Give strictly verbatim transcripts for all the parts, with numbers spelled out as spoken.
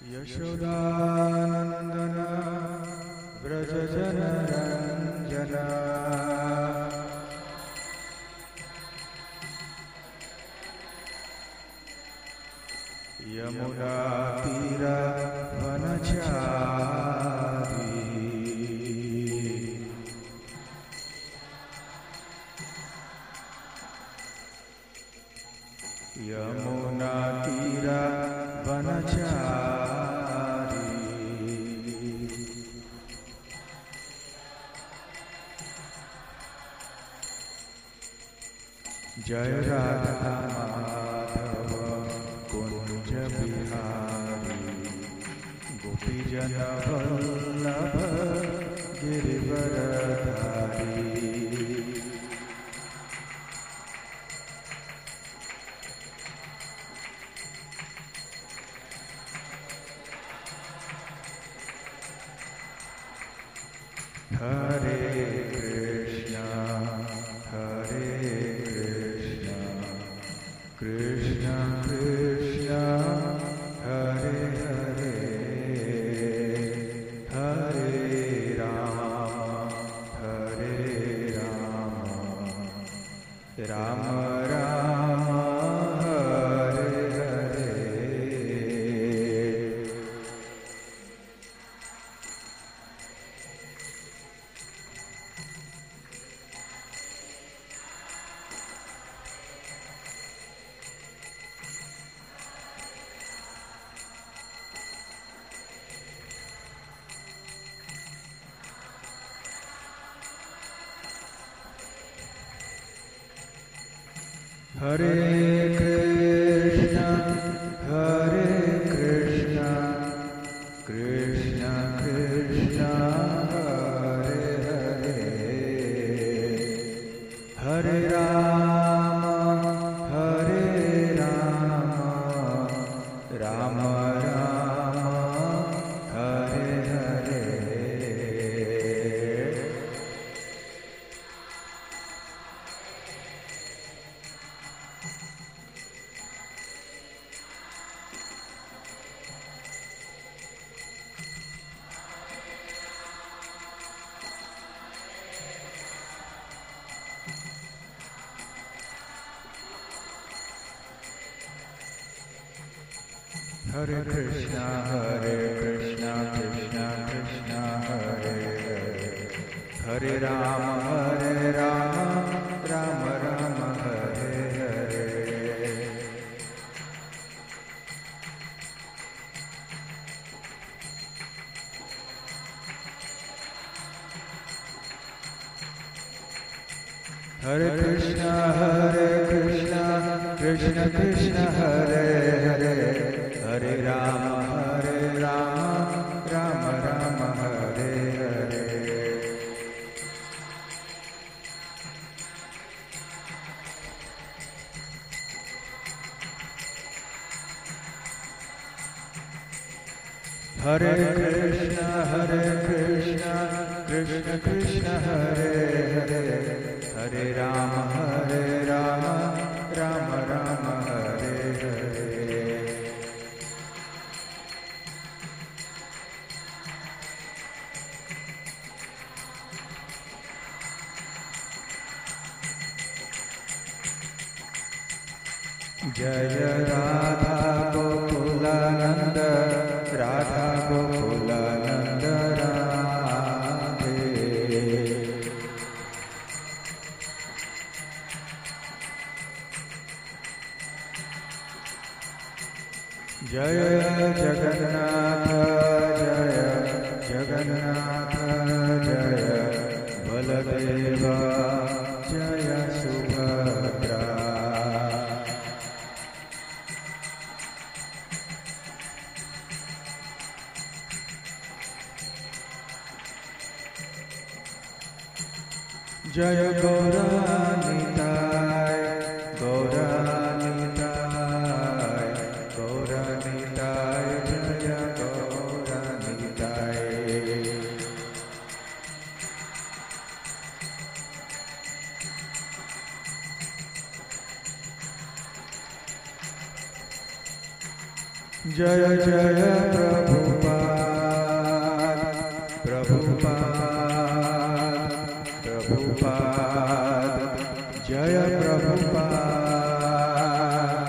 यशोदानंदन व्रज जनरंजना यमुना तीर वनचारी यमुना तीर वनचारी जय राधा माधव कुंज बिहारी गोपीजन वल्लभ गिरिवरधारी हरे कृष्णा हरे कृष्णा कृष्णा कृष्णा हरे हरे हरे राम हरे राम राम राम हरे हरे। हरे कृष्णा हरे कृष्णा कृष्णा कृष्णा हरे हरे हरे राम हरे राम राम राम हरे हरे। हरे कृष्णा हरे कृष्णा कृष्णा कृष्णा हरे हरे हरे राम हरे राम राम राम हरे हरे। हरे कृष्णा हरे कृष्णा कृष्णा कृष्णा हरे हरे हरे राम हरे राम राम राम हरे हरे। हरे कृष्णा हरे कृष्णा कृष्णा कृष्णा हरे हरे हरे राम हरे राम राम राम हरे हरे। जय राधा गोकुलानंद राधा गोकुलानंद राधे। जय जगन्नाथ जय जगन्नाथ जय बलदेव जय सुभद्रा। जय गौरानिताय गौरानिताय गौरानिताय जय गौरानिताय। जय जय प्रभुपाद प्रभुपाद प्रभुपाद जय प्रभुपाद।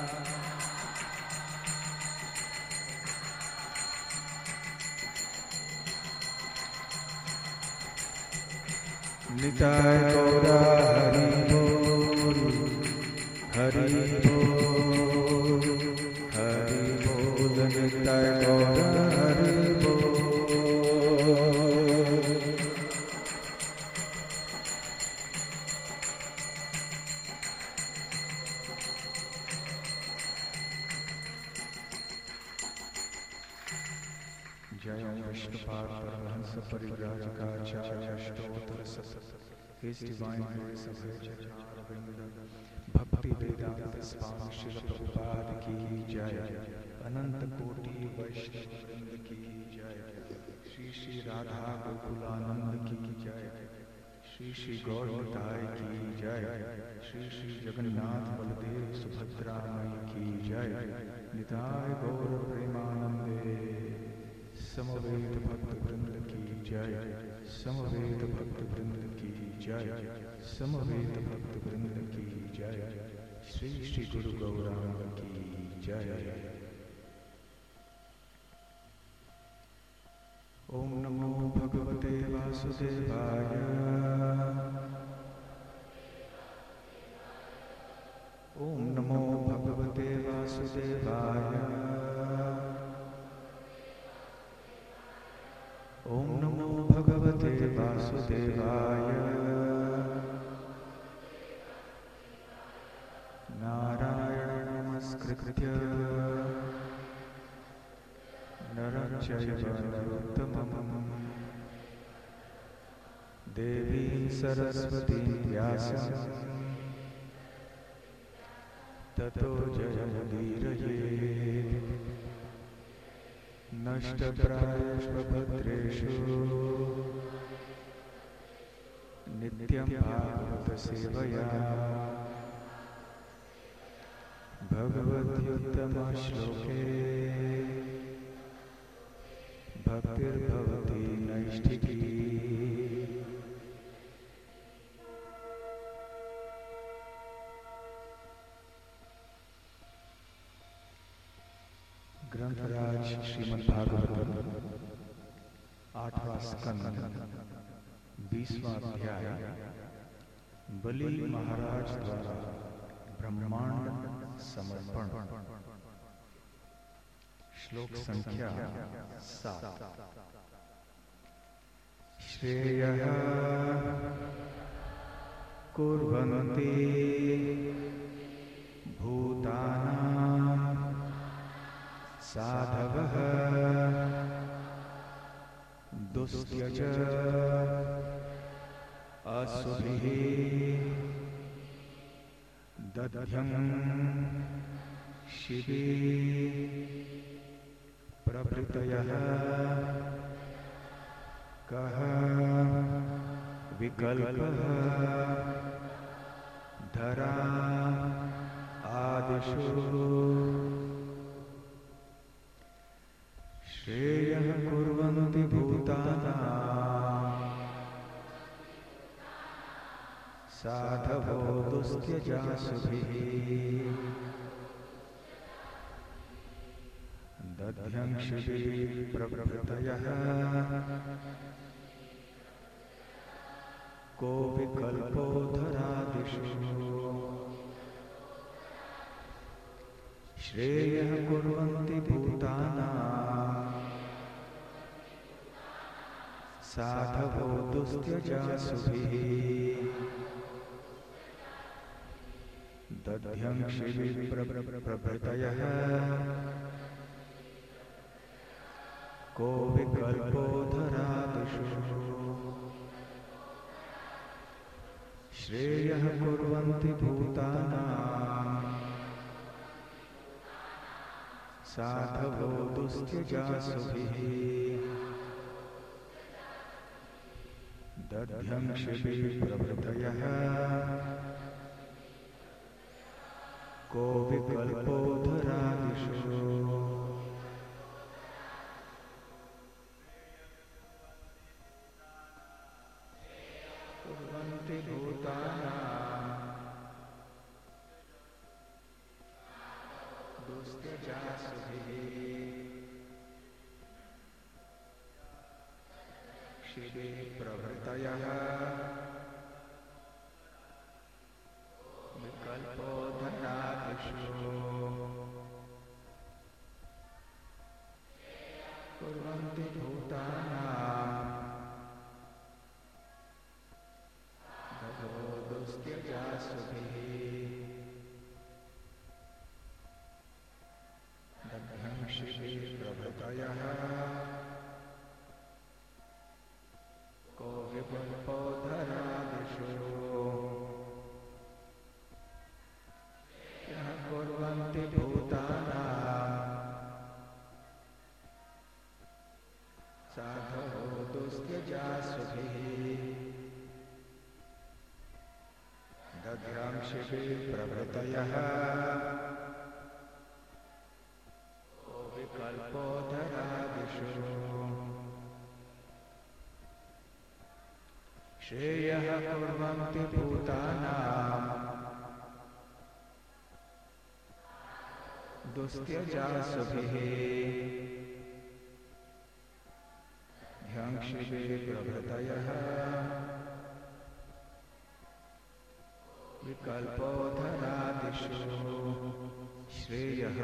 निताय गौरा हरि बोल हरि बोल हरि बोल निताय गौरा हरि बोल। जय विष्णुपाद परमहंस परिव्राजकाचार्य अष्टोत्तर शतक His Divine Grace of भक्ति वेदांत स्वामी श्री प्रभुपाद की जय। अनंत कोटि वैष्णव की जय। श्री श्री राधा गोकुलानंद की जय। श्री श्री गौरताय की जय। श्री श्री जगन्नाथ बलदेव सुभद्रा मई की जय। निताय गौर प्रेमानंदे समवेत भक्त वृंद की जय। समवेत भक्त वृंद की जय। समवेत भक्त वृंद की जय। श्री श्री गुरु गौरांग की जय। ओम नमो भगवते वासुदेवाय। ओम नमो भगवते वासुदेवाय। ओम नमो भगवते वासुदेवाय। नारायण नमस्कृत्य नरं चैव नरोत्तमं देवीं सरस्वतीं व्यासं ततो जयमुदीरयेत्। नष्टप्रायेषु भद्रेषु नित्यं भागवत सेवया भगवत्युत्तम श्लोके भक्तिर्भवति नैष्ठिकी। ग्रंथराज श्रीमद्भागवतम आठवां स्कंद बीसवां अध्याय बलि महाराज द्वारा ब्रह्मांड समर्पण। श्लोक संख्या सात। श्रेयः कुर्वन्ति भूतानां साधवः दुस्त्यज असुभिः दध्यं शिवे प्रभृतयः कः विकल्पः धरा आदिषु श्रेयः कुर्वन्ति भूतानां साधवो दुस्त्यजासुभिः दध्यं शिवे प्रभृतयः को विकल्पो धरादिषु श्रेयः कुर्वन्ति भूतानां साधवो दुस्त्यजासुभिः दध्यं शिवे प्रभृतयः को विकल्पो धरादिषु श्रेयः कुर्वन्ति भूतानां साधवो दुस्त्यजासुभिः दध्यं शिवे प्रभृतयः को विकल्पो धरादिषु शिवे प्रभृतयः विकल्पोऽधरादिषु कुर्वन्ति भूतानां दधोदुस्त्यजासुभिः दग्धं शिवे प्रभृतयः को विकल्पोऽधरादिषु यः कुर्वन्ति भूतानां साधवो दुस्त्यजासुभिः दध्यां शिवे प्रभृतयः को विकल्पोऽधरादिषु श्रेयः कुर्वन्ति भूतानां दुस्त्यजासुभिः ध्यां शिवे प्रभृतयः विकल्पोऽधरादिषु श्रेयः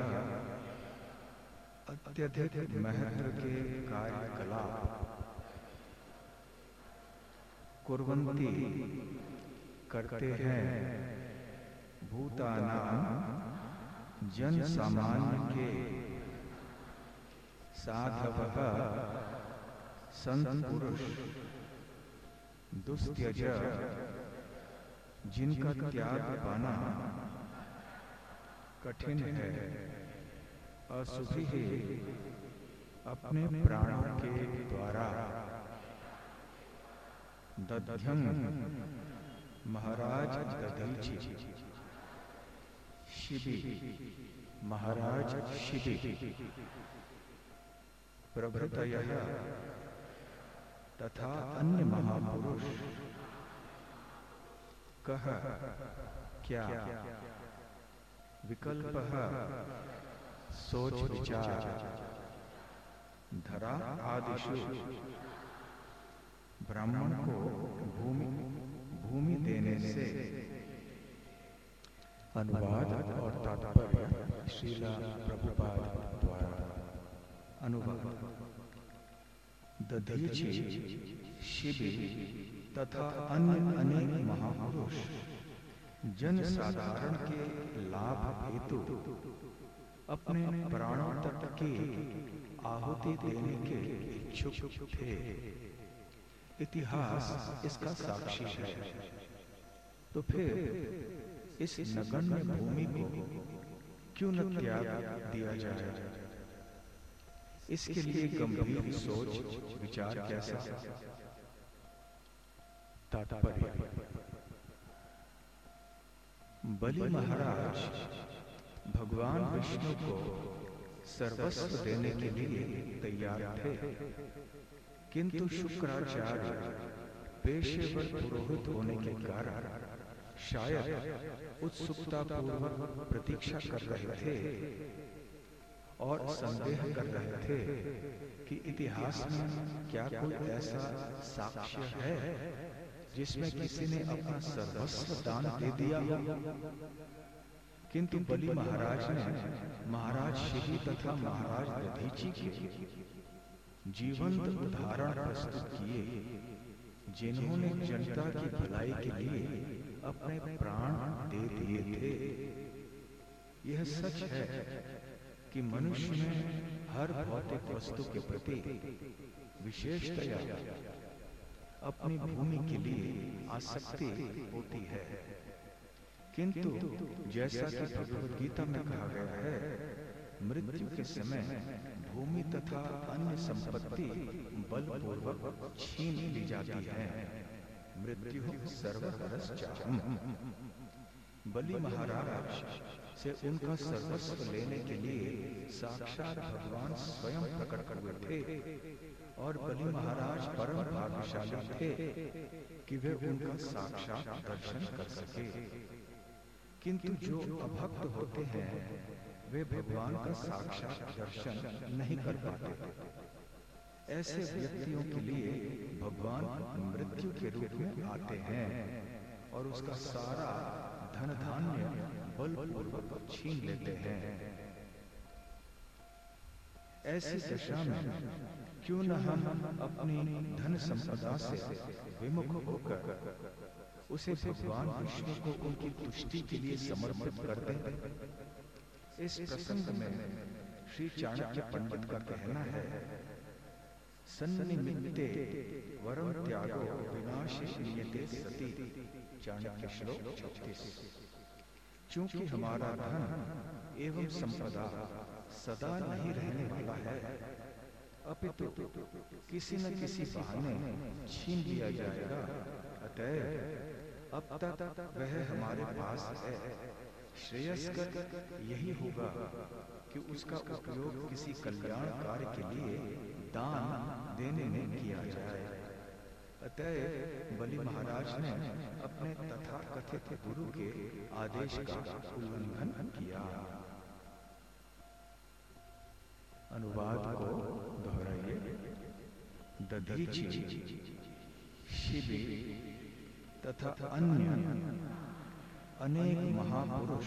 अत्यधिक महत्व के कार्यकलाप कुर्वन्ति करते हैं भूतानां जन सामान्य के साधवः संत पुरुष दुस्त्यज जिनका त्याग पाना कठिन है असुभिः अपने प्राणों के द्वारा दध्यं महाराज दधीचि शिबि महाराज शिबि प्रभृतयः तथा अन्य महापुरुष कह क्या विकल्पः सोच विचार धरा आदिषु ब्राह्मण को भूमि भूमि देने से। अनुवाद और तात्पर्य श्रीला प्रभुपाद द्वारा। अनुवाद। दधीचि शिबि तथा अन्य अनेक महापुरुष जन साधारण के लाभ हेतु अपने प्राणों तक की आहुति देने के इच्छुक थे। इतिहास इसका साक्षी है। तो फिर इस नगण्य भूमि को क्यों न त्याग दिया जाए? इसके लिए गंभीर सोच विचार कैसा? तात्पर्य। बलि महाराज भगवान विष्णु को सर्वस्व देने के लिए तैयार थे, किंतु शुक्राचार्य पेशेवर पुरोहित होने के कारण शायद उत्सुकता पूर्वक प्रतीक्षा कर रहे थे और संदेह कर रहे थे कि इतिहास में क्या कोई ऐसा साक्ष्य है जिसमें किसी ने अपना सर्वस्व दान दे दिया हो। किंतु बलि महाराज ने महाराज शिबि तथा महाराज दधीचि के जीवंत उदाहरण प्रस्तुत किए, जिन्होंने जनता की भलाई के लिए अपने प्राण दे दिए थे। यह सच है कि मनुष्य में हर भौतिक वस्तु के प्रति विशेषतया अपनी भूमि के लिए आसक्ति होती है, किंतु जैसा कि भगवद गीता में कहा गया है, मृत्यु के समय भूमि तथा अन्य संपत्ति बलपूर्वक छीन ली जाती है। मृत्यु सर्वहरश्चाहम्। बलि महाराज से उनका सर्वस्व लेने के लिए साक्षात भगवान स्वयं प्रकट हुए थे और बलि महाराज परम भाग्यशाली थे कि वे उनका साक्षात दर्शन कर सके। किंतु जो अभक्त होते हैं वे भगवान का साक्षात दर्शन नहीं कर पाते। ऐसे व्यक्तियों के लिए भगवान मृत्यु के रूप में आते हैं और उसका सारा धन धान्य बलपूर्वक छीन लेते हैं। ऐसी दशा में क्यों न हम अपनी धन संपदा से विमुख होकर उसे भगवान विष्णु को उनकी तुष्टि के लिए समर्पित कर दें। इस प्रसंग में श्री चाणक्य पंडित का कहना है, सन्निमित्ते वरम त्यागो विनाशि नियते सति। चाणक्य श्लोक छत्तीस। चूंकि हमारा धन एवं संपदा सदा नहीं रहने वाला है, अपितु किसी न किसी बहाने छीन लिया जाएगा, अतएव अब तक वह हमारे पास है। श्रेयस्कर यही होगा कि उसका उपयोग किसी कल्याण कार्य के लिए दान देने में किया जाए। अतएव बलि महाराज ने अपने तथा कथित गुरु के आदेश का उल्लंघन किया। अनुवाद को दोहराइए। दधीचि, शिबि तथा अन्य अनेक महापुरुष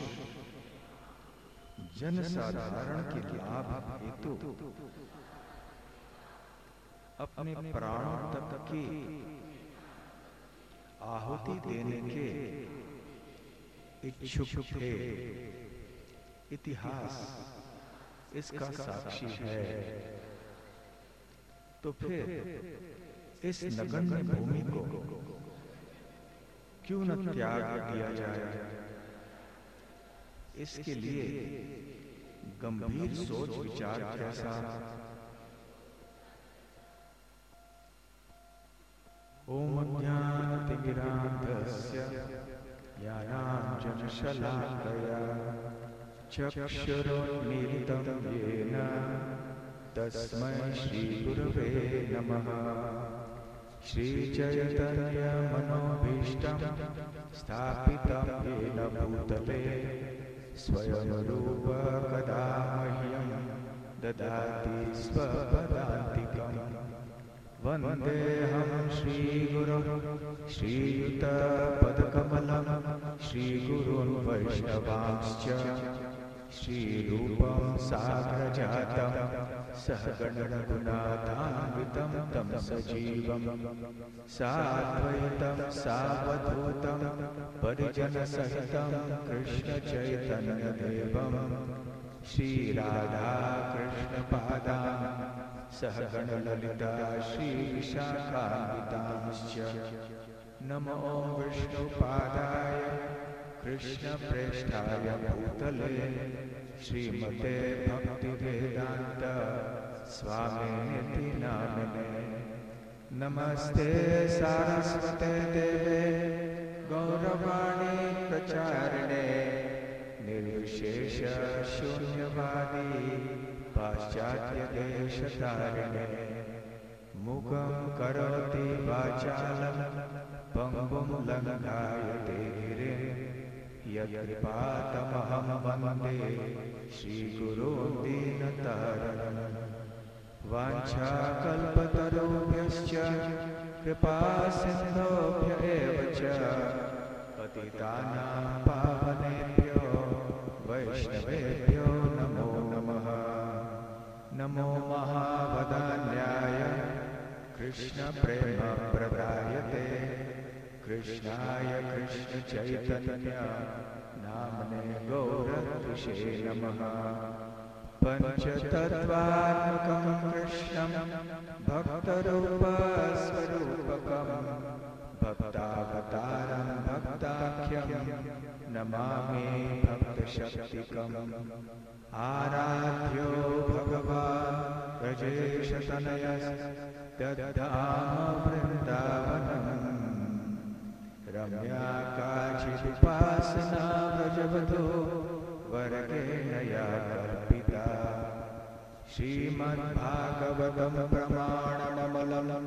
जन साधारण के लाभ हेतु अपने प्राणों तक की आहुति देने के इच्छुक थे। इतिहास इसका साक्षी है। तो फिर इस नगण्य भूमि को क्यों न त्याग दिया जाए? इसके लिए गंभीर सोच विचार कैसा? ओम ज्ञानतिमिरान्धस्य ज्ञानाञ्जनशलाकया चक्षुरुन्मीलितं येन तस्मै श्रीगुरवे नमः। श्रीचैतन्यमनोभीष्टं स्थापितं येन भूतले स्वयं रूप कदा मह्यं ददाति स्वपदान्तिकम्। वन्देऽहं श्रीगुरुं श्रीयुतपदकमलं श्रीगुरून् वैष्णवांश्च श्रीरूपं साग्रजातं सहगणरघुनाथान्वितं तं सजीवं साद्वैतं सावधूतं परिजनसहितं कृष्णचैतन्यदेवं श्रीराधाकृष्णपादान् सहगणललिता श्रीविशाखान्वितांश्च। नमो विष्णुपादाय कृष्णप्रेष्ठाय भूतले श्रीमते भक्तिवेदान्त स्वामिनिति नामिने। नमस्ते सारस्वते देवे गौरवाणी प्रचारिणे निर्विशेष शून्यवादी पाश्चात्य देशतारिणे। मुखं करोति वाचालं पंगुं लंघायते गिरिं यत्कृपातमहं वन्दे श्रीगुरुं दीनतारिणम्। वाञ्छाकल्पतरुभ्यश्च कृपासिन्धुभ्य एव च पतितानां पावनेभ्यो वैष्णवेभ्यो नमो नमः। नमो महावदान्याय कृष्णप्रेमप्रदायते कृष्णाय कृष्णचैतन्य नाम्ने गौरद्विषे नमः। पञ्चतत्त्वात्मकं कृष्णं भक्तरूपस्वरूपकं भक्तावतारं भक्ताख्यं नमामि भक्तशक्तिकम्। आराध्यो भगवान् ब्रजेशतनयस्तद्धाम वृन्दावनम्। रम्या काचिदुपासना व्रजवधू वर्गेण या कल्पिता। श्रीमद्भागवतं प्रमाणममलं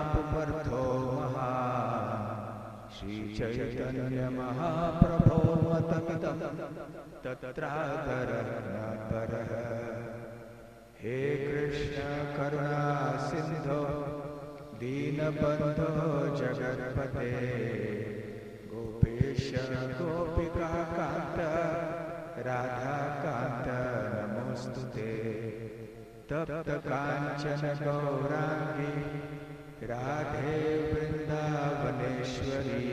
प्रेमापुमर्थो महान्। श्रीचैतन्यमहाप्रभो मतमिदं तत्रादरः न परः। हे कृष्ण करुणा सिंधो दीनबंधो जगत्पते गोपेश गोपिका कांत राधा कांत नमोस्तुते। तप्त कांचन गौरांगी राधे वृंदावनेश्वरी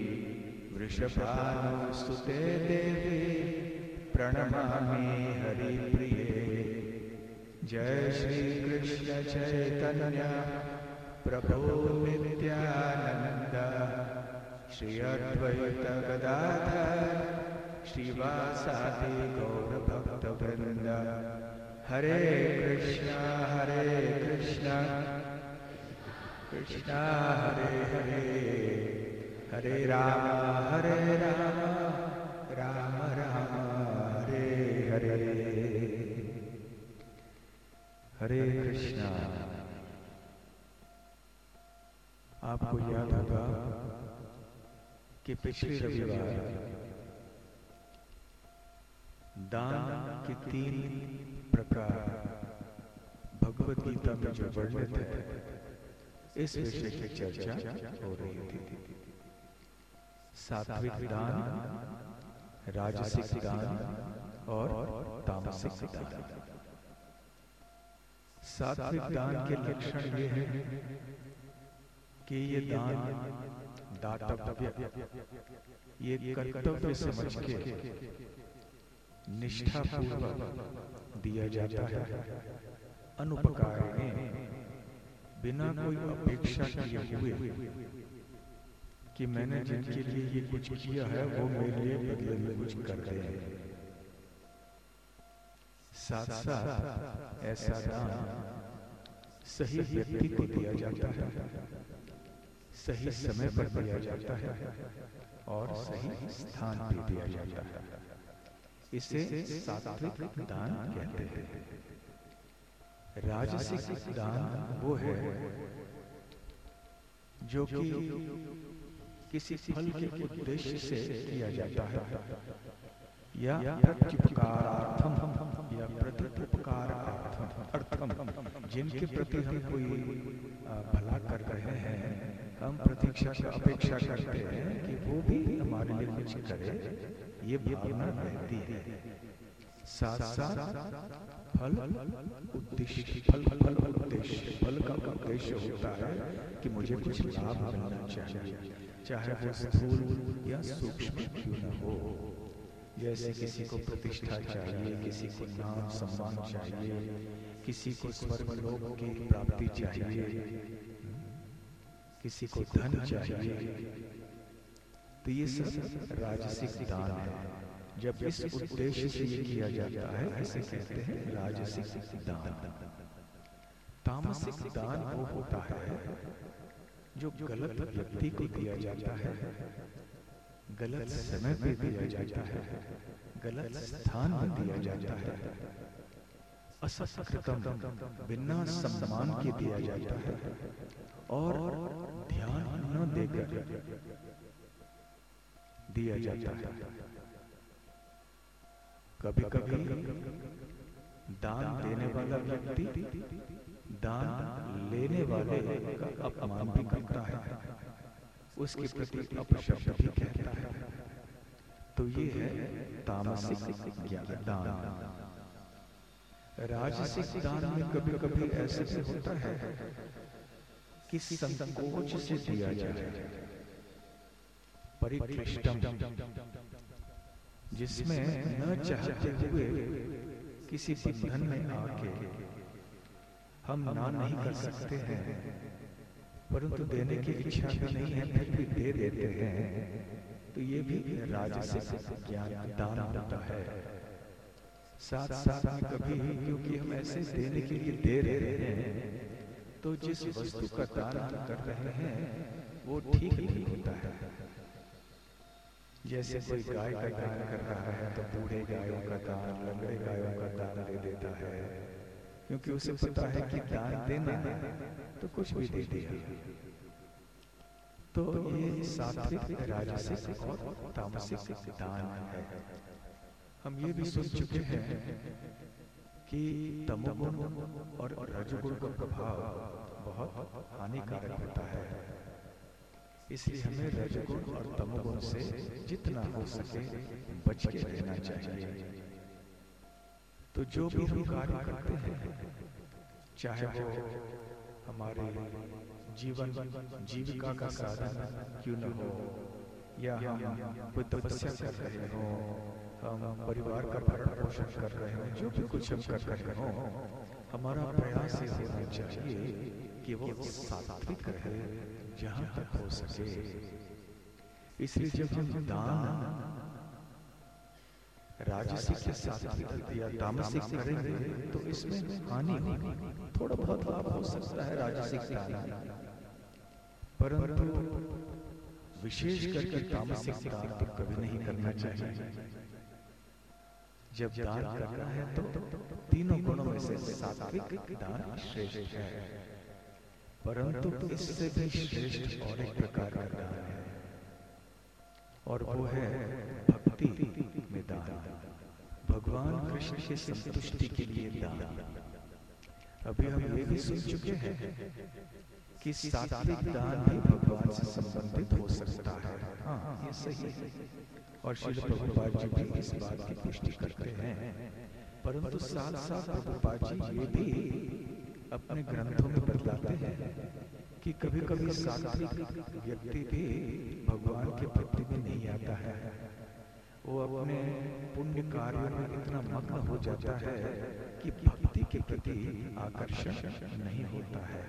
वृषभानुसुते देवी प्रणमामि हरिप्रिये। जय श्री कृष्ण चैतन्य प्रभु नित्यानंद श्री अद्वैत गदाधर श्रीवासादि गौर भक्त वृंद। हरे कृष्णा हरे कृष्णा कृष्णा हरे हरे हरे राम हरे राम राम राम हरे हरे। हरे कृष्णा। आपको याद होगा कि पिछले रविवार दान के तीन प्रकार भगवत गीता में जो वर्णित है इस विषय की चर्चा हो रही थी। सात्विक दान, राजसिक दान और तामसिक दान। सात्विक दान के लक्षण ये हैं कि ये दान दातव्य, ये कर्तव्य समझ के निष्ठापूर्वक दिया जाता है, अनुपकार में, बिना कोई अपेक्षा किए हुए कि मैंने जिनके लिए ये कुछ किया है वो मेरे लिए बदले में कुछ कर रहे हैं। साथ साथ ऐसा दान सही व्यक्ति को दिया जाता है, सही समय पर दिया जाता है और सही स्थान पर दिया जाता है। इसे सात्विक दान कहते हैं। राजसिक दान वो है जो कि किसी फल के उद्देश्य से किया जाता है या प्रत्युपकारार्थम या प्रतिपकारार्थम, जिनके प्रति हम कोई भला कर रहे हैं, हम प्रतीक्षा का अपेक्षा करते हैं कि वो भी हमारे लिए कुछ करे, ये भावना रहती है। साथ साथ फल उद्देश्य, फल फल उद्देश्य, फल का उद्देश्य होता है कि मुझे कुछ लाभ मिलना चाहिए, चाहे वो स्थूल या सूक्ष्म क्यों न हो। जैसे किसी को प्रतिष्ठा चाहिए, किसी को नाम सम्मान चाहिए, किसी को स्वर्ग लोक की प्राप्ति चाहिए, किसी को धन चाहिए, तो ये सब राजसिक दान है। जब इस उद्देश्य से ये किया जाता है इसे कहते हैं राजसिक दान। तामसिक दान वो होता है जो गलत व्यक्ति को दिया जाता है, गलत समय पे दिया जाता है, गलत स्थान में दिया जाता है, असत्कृतम, बिना सम्मान के दिया जाता है और ध्यान न देकर दिया जाता है। कभी कभी दान देने वाला व्यक्ति दान लेने वाले का अपमान भी करता है, उसके प्रति अपशब्द भी कहता है। तो ये है तामसिक दान। राजसिक दान में कभी कभी ऐसे भी होता है कि संकोच से दिया जाए, परिक्लिष्टम, जिसमें न चाहते हुए किसी बंधन में आके हम ना नहीं कर सकते हैं, परंतु देने की इच्छा भी नहीं है फिर भी दे देते हैं, तो ये भी राजसिक ज्ञान दान होता है। साथ साथ में कभी क्योंकि हम ऐसे देने के लिए दे रहे हैं तो जिस वस्तु का दान कर रहे हैं वो ठीक नहीं होता है। जैसे कोई गाय का दान कर रहा है तो बूढ़े गायों का दान, लंगड़े गायों का दान दे देता है, क्योंकि उसे पता है कि दान देना है तो कुछ भी दे दिया। तो ये सात्विक, राजसिक और तामसिक दान है। हम ये भी सुन चुके हैं कि तमोगुण और रजोगुण का प्रभाव बहुत हानिकारक होता है, इसलिए हमें रजोगुण और तमोगुण से जितना हो सके बच के रहना चाहिए। तो जो भी हम कार्य करते हैं, चाहे वो हमारे जीवन जीविका का साधन क्यों न हो, या हम कोई तपस्या कर रहे हो, हम परिवार का भरण पोषण कर रहे हो, जो भी कुछ हम कर रहे हो, हमारा प्रयास ये होना चाहिए कि वो सात्विक रहे जहाँ तक हो सके। इसलिए जब हम दान राजसिक या सात्विक या तामसिक करेंगे तो इसमें हानि होगी। थोड़ा बहुत लाभ हो सकता है राजसिक दान, परंतु विशेष करके तामसिक दान तो कभी नहीं करना चाहिए। जब दान करना है तो तीनों गुणों में से सात्विक दान श्रेष्ठ है, परंतु इससे भी श्रेष्ठ और एक प्रकार का दान है, और वो है भक्ति में दान, भगवान कृष्ण की संतुष्टि के लिए दान। अभी हम ये भी सुन चुके हैं कि सात्विक दान भी भगवान से संबंधित हो सकता है। हाँ, ये सही है, और श्रील प्रभुपाद जी भी इस बात की पुष्टि करते हैं। परंतु साथ साथ प्रभुपाद जी ये भी अपने ग्रंथों में बतलाते हैं कि कभी कभी सात्विक व्यक्ति भी भगवान के भक्ति में नहीं आता है, वो अपने पुण्य कार्यों में इतना मग्न हो जाता है कि भक्ति के प्रति आकर्षण नहीं होता है।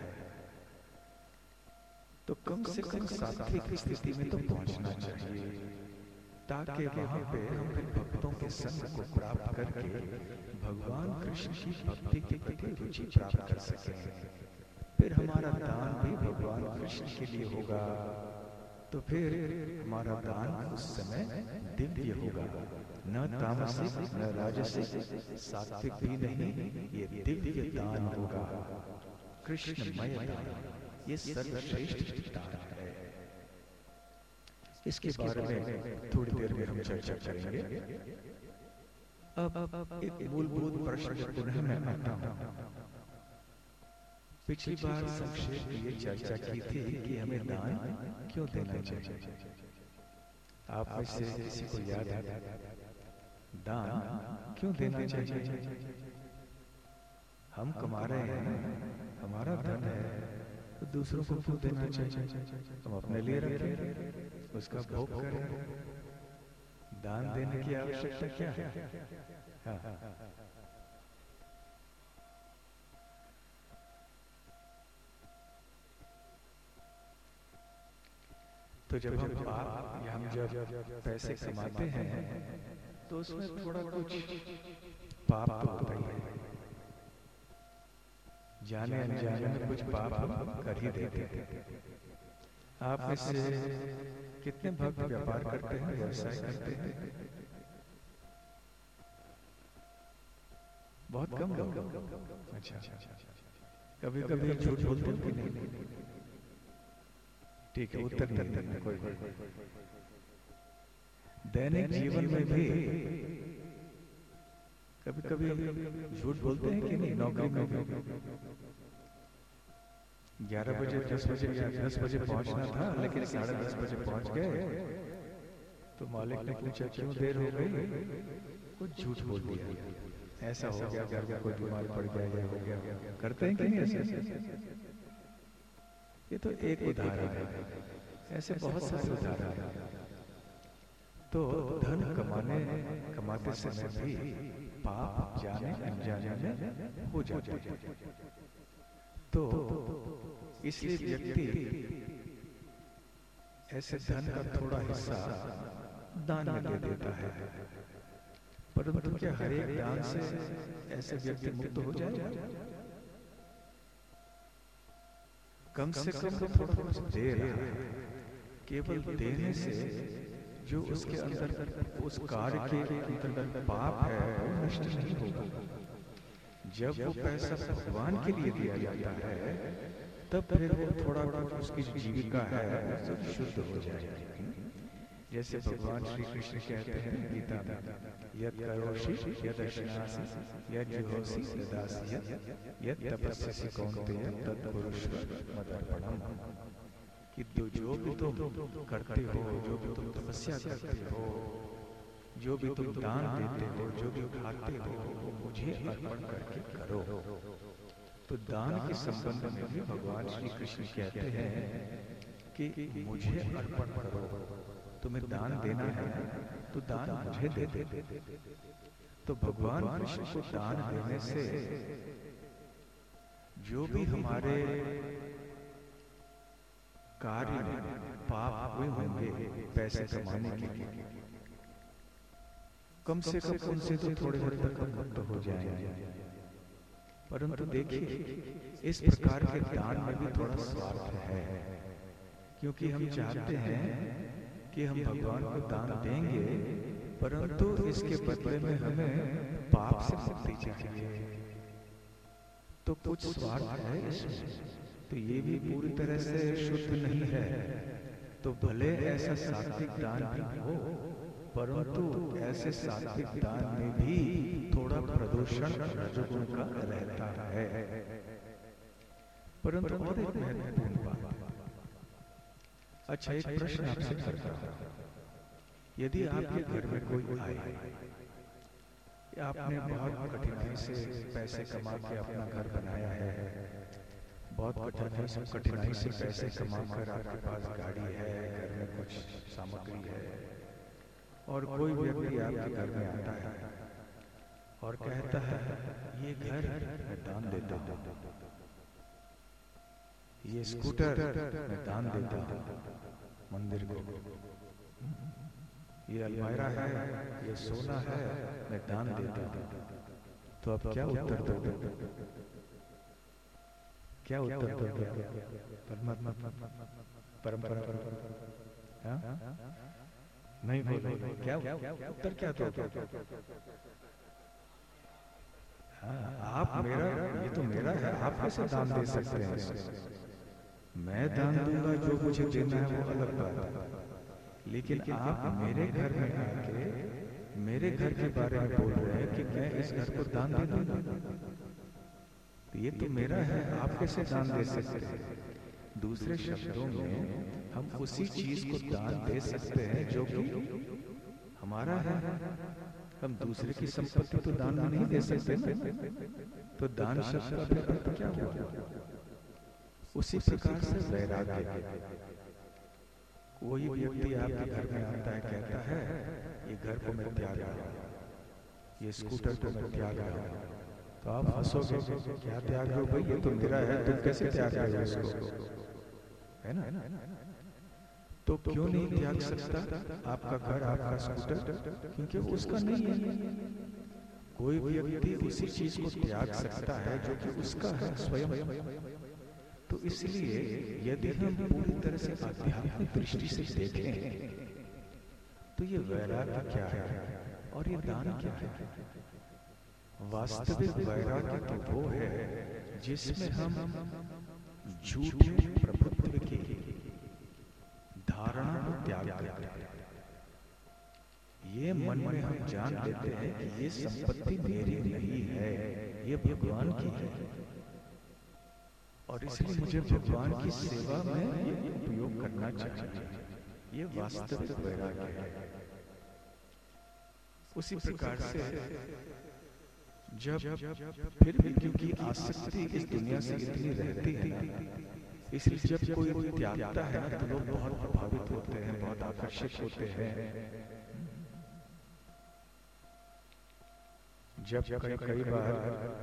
तो कम से कम सात्विक स्थिति में तो पहुंचना चाहिए, ताकि वहां पे हम फिर भक्तों के संग को प्राप्त करके भगवान कृष्ण की भक्ति के प्रति रुचि प्राप्त कर सकें। फिर हमारा दान भी भगवान कृष्ण के लिए होगा, तो फिर हमारा दान उस समय दिव्य होगा, न तामसिक न राजसिक, सात्विक भी नहीं, ये दिव्य दान होगा, कृष्णमय दान, ये सर्वश्रेष्ठ दान है। इसके बारे में थोड़ी देर में हम चर्चा करेंगे। अब एक मूलभूत प्रश्न पुनः मैं आता हूँ। पिछली बार संक्षेप में ये चर्चा की थी कि हमें दान क्यों देना चाहिए। आप में से किसी को याद है दान क्यों देना चाहिए? हम कमा रहे हैं, हमारा धन है, तो दूसरों को क्यों देना चाहिए? हम अपने लिए रखें, उसका भोग करें। दान देने की आवश्यकता क्या है? हाँ। तो जब हम पाप या हम जब पैसे कमाते हैं तो उसमें थोड़ा कुछ पाप तो होता ही है, जाने अनजाने में कुछ पाप हम कर ही देते हैं। आप में से कितने भक्त व्यापार करते हैं, व्यवसाय करते हैं? बहुत कम लोग। अच्छा, कभी कभी झूठ बोलते हैं कि नहीं? ठीक है, उत्तर नहीं देना कोई। दैनिक जीवन में भी कभी कभी झूठ बोलते हैं कि नहीं? नौकरी में भी ग्यारह बजे दस बजे या दस बजे पहुंचना था, लेकिन साढ़े दस बजे पहुंच गए तो मालिक ने पूछा क्यों देर हो गई? कुछ झूठ बोल दिया, ऐसा हो गया, घर में कोई बीमार पड़ गया, ये हो गया। करते हैं कि नहीं ऐसे? ये तो एक उदाहरण है, ऐसे बहुत सारे उदाहरण हैं। तो धन कमाने कमाते समय भी पाप जाने अनजाने में हो जाते हैं। तो इसलिए व्यक्ति ऐसे धन का थोड़ा हिस्सा दान में दे देता है। परंतु क्या हर एक दान से ऐसे व्यक्ति मुक्त हो जाएगा? कम से कम तो थोड़ा कुछ दे रहा है। केवल देने से जो उसके अंदर उस कार्य के अंतर्गत पाप है वो नष्ट नहीं होगा। जब वो पैसा भगवान के लिए दिया जाता है तब फिर वो थोड़ा कुछ उसकी जीविका है वो सब शुद्ध हो जाएगी। जैसे भगवान श्री कृष्ण कहते हैं गीता में, यद करोषि यद अश्नासि यद जुहोसि तदासि यद तपस्यसि कौन्तेय तत् कुरुष्व मदर्पणम्। कि जो भी तुम करते हो, जो भी तुम तपस्या करते हो, जो भी तुम दान देते हो, जो भी खाते हो, वो मुझे अर्पण करके करो। तो दान के संबंध में भी भगवान श्री कृष्ण कहते हैं कि मुझे अर्पण करो। तुम्हें दान देना है तो दान मुझे दे दे। तो भगवान कृष्ण को दान देने से जो भी हमारे कार्य में पाप हुए होंगे पैसे कमाने के लिए, कम से कम उनसे तो थोड़े हद तक मुक्त हो जाएंगे। परंतु देखिए, इस प्रकार के दान में भी थोड़ा स्वार्थ है, क्योंकि हम चाहते हैं कि हम भगवान को दान देंगे, परंतु इसके बदले में हमें पाप से मुक्ति चाहिए। तो कुछ स्वार्थ है इसमें, तो ये भी पूरी तरह से शुद्ध नहीं है। तो भले ऐसा सात्विक दान भी हो, परंतु ऐसे सात्विक दान में भी थोड़ा प्रदूषण रजोगुण का रहता है। परंतु और एक महत्वपूर्ण बात, अच्छा एक प्रश्न आपसे करता हूं, यदि आपके घर में कोई आए, आपने बहुत कठिनाई से पैसे कमा के अपना घर बनाया है, बहुत कठिनाई से कठिनाई से पैसे कमाकर आपके पास गाड़ी है, घर में कुछ सामग्री है, और कोई व्यक्ति आपके घर में आता है और कहता है ये घर मैं दान देता हूं, ये स्कूटर मैं दान देता हूं मंदिर को, ये अलमायरा है, ये सोना है, मैं दान देता हूं। तो आप क्या उत्तर दोगे? क्या उत्तर दोगे? परमात्मा परंपरा नहीं बोलोगे? क्या उत्तर क्या दोगे? आप मेरा, ये तो मेरा है, आप कैसे दान दे सकते हैं? मैं दान दूंगा, जो मुझे देना है वो अलग बात है, लेकिन आप मेरे घर में आके मेरे घर के बारे में बोल रहे हैं कि मैं इस घर को दान दे दूंगा, तो ये तो मेरा है, आप कैसे दान दे सकते हैं? दूसरे शब्दों में हम उसी चीज को दान दे सकते हैं जो कि हमारा है। हम दूसरे की संपत्ति तो दान में नहीं दे सकते ना। तो दान शब्द का फिर अर्थ क्या हुआ? उसी प्रकार से वैराग्य, वही व्यक्ति आपके घर में आता है, कहता है ये घर को मैं त्याग रहा हूं, ये स्कूटर को मैं त्याग रहा हूं, तो आप हंसोगे, क्या त्याग रहे हो भाई, ये तो मेरा है, तुम कैसे त्याग रहे हो इसको, है ना? तो क्यों नहीं त्याग सकता आपका घर, आपका स्कूटर? क्योंकि उसका नहीं है। कोई व्यक्ति उसी चीज को त्याग सकता है जो कि उसका है स्वयं। तो इसलिए यदि हम पूरी तरह से आध्यात्मिक दृष्टि से देखें तो ये वैराग्य क्या है और ये दान क्या है? वास्तविक वैराग्य तो वो है जिसमें हम झूठे प्रभुत्व की धारणा को त्याग करते हैं। ये मन में हम जान लेते हैं कि ये संपत्ति मेरी नहीं है, ये भगवान की है, और इसलिए मुझे भगवान की सेवा में ये उपयोग करना चाहिए। ये वास्तविक वैराग्य है। उसी प्रकार से जब फिर भी क्योंकि आसक्ति इस दुनिया से इतनी रहती है ना, इसलिए जब कोई त्यागता है ना तो लोग बहुत प्रभावित होते हैं, बहुत आकर्षित होते हैं। जब कई कई बार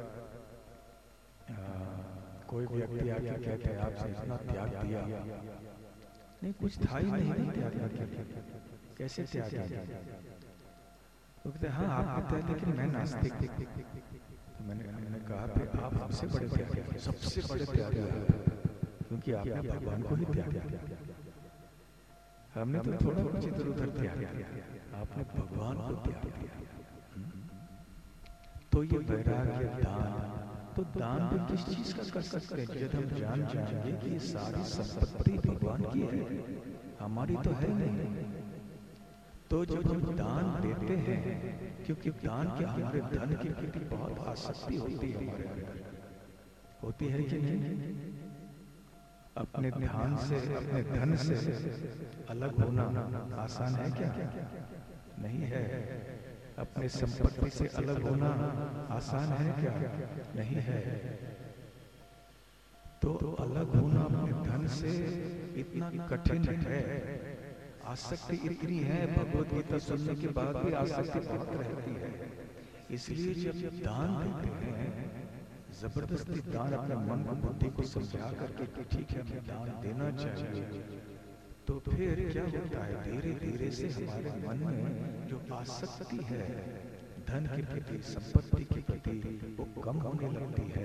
कोई व्यक्ति आके कहते हैं आपसे इतना त्याग दिया, नहीं कुछ था ही नहीं त्याग किया, कैसे त्याग किया? तो कहते हाँ आप त्याग, लेकिन मैं नास्तिक। तो मैंने मैंने कहा फिर आप हमसे बड़े त्याग, सबसे बड़े त्याग, क्योंकि आपने भगवान को ही त्याग किया। हमने तो थोड़ा कुछ इधर उधर त्याग किया, आपने भगवान को त्याग दिया। तो ये वैराग्य दान, तो तो दान भी किस चीज का कर सकते हैं जब हम जान जाएंगे कि ये सारी संपत्ति भगवान की है, हमारी तो है नहीं। तो जब हम दान देते हैं, क्योंकि दान के हमारे धन के प्रति बहुत आसक्ति होती है, हमारे अंदर होती है कि नहीं? अपने ध्यान से, अपने धन से अलग होना आसान है क्या? नहीं है। अपने संपत्ति से अलग होना आसान है क्या? नहीं है। तो अलग होना अपने धन से इतना कठिन है, आसक्ति इतनी है, भगवद गीता सुनने के बाद भी आसक्ति बहुत रहती है। इसलिए जब दान देते हैं, जबरदस्ती दान अपने मन को, बुद्धि को समझा करके कि ठीक है हमें दान देना चाहिए, तो फिर क्या होता है, धीरे धीरे से हमारे मन में जो आसक्ति है धन के प्रति, संपत्ति के प्रति, वो कम होने लगती है।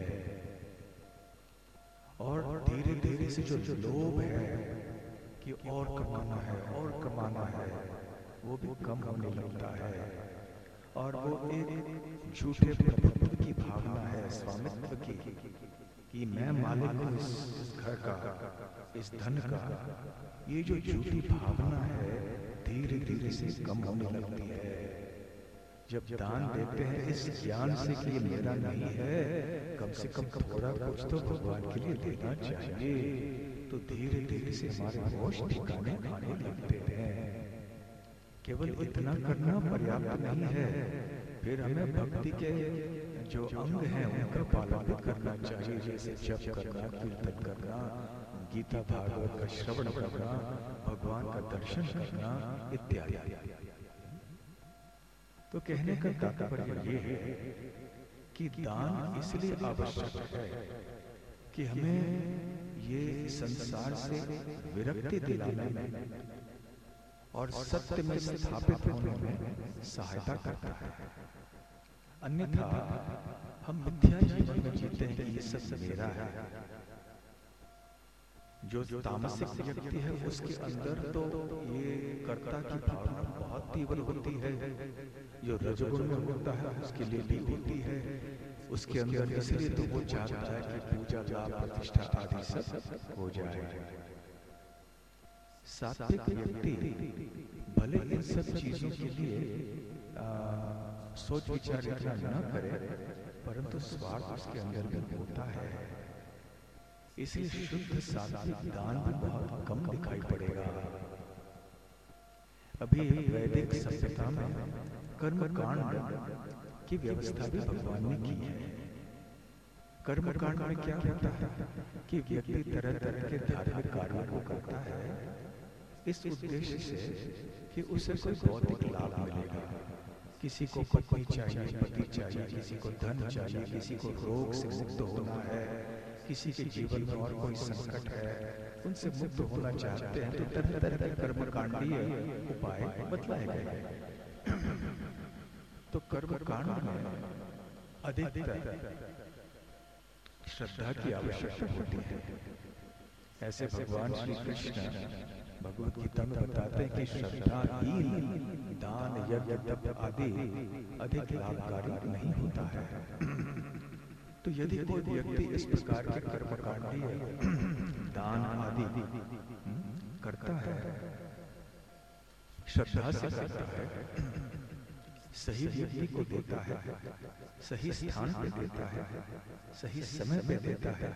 और धीरे धीरे से जो लोभ है कि और कमाना है और कमाना है, वो भी कम होने लगता है। और वो एक झूठे प्रभुत्व की भावना है, स्वामित्व की, कि मैं मालिक हूँ इस घर का, इस धन का, ये जो झूठी भावना है धीरे धीरे से कम होने लगती है। जब दान देते हैं इस ज्ञान से कि ये मेरा नहीं है, कम से कम थोड़ा कुछ तो भगवान के लिए देना चाहिए, तो धीरे धीरे से हमारे होश ठिकाने आने लगते हैं। केवल इतना करना पर्याप्त नहीं है, फिर हमें भक्ति के जो अंग हैं उनका पालन भी करना चाहिए, जैसे जप करना, कीर्तन करना, गीता भागवत का श्रवण करना, भगवान का दर्शन करना इत्यादि। तो कहने का तात्पर्य ये है कि दान इसलिए आवश्यक है कि हमें ये संसार से विरक्ति दिलाने में और सत्य में स्थापित होने में सहायता करता है। अन्यथा हम मिथ्या जीवन में जीते हैं कि ये सब मेरा है। जो तामसिक व्यक्ति है उसके अंदर तो ये कर्ता की भावना बहुत तीव्र होती है, जो रजोगुण में होता है उसके लिए भी होती है उसके अंदर, इसलिए तो वो चाहता है कि पूजा, लाभ, प्रतिष्ठा आदि सब हो जाए। सात्विक व्यक्ति भले इन सब चीजों के लिए आ, सोच विचार इतना न करे, परंतु स्वार्थ उसके अंदर भी होता है। इसलिए शुद्ध सात्विक दान भी बहुत कम दिखाई पड़ेगा। अभी वैदिक सभ्यता में कर्म कांड की व्यवस्था भी भगवान ने की है। कर्म कांड में क्या होता है कि व्यक्ति तरह तरह के धार्मिक कार्यों को करता है इस उद्देश्य से कि उसे कोई भौतिक लाभ मिलेगा। किसी को पत्नी चाहिए, पति चाहिए, किसी को धन चाहिए, किसी को रोग से मुक्त होना है, किसी के जीवन में और कोई संकट है, उनसे मुक्त होना चाहते हैं, तो तरह तरह के कर्मकांडीय उपाय बतलाए गए। तो कर्मकांड में अधिकतर श्रद्धा की आवश्यकता होती है। ऐसे भगवान श्री कृष्ण भगवद गीता में बताते हैं कि श्रद्धाहीन दान, यज्ञ, तप आदि अधिक लाभकारी नहीं होता है। तो यदि कोई व्यक्ति इस प्रकार के कर्मकांडीय दान आदि करता है, श्रद्धा से करता है, सही व्यक्ति को देता है, सही स्थान पे देता है, सही समय पे देता है,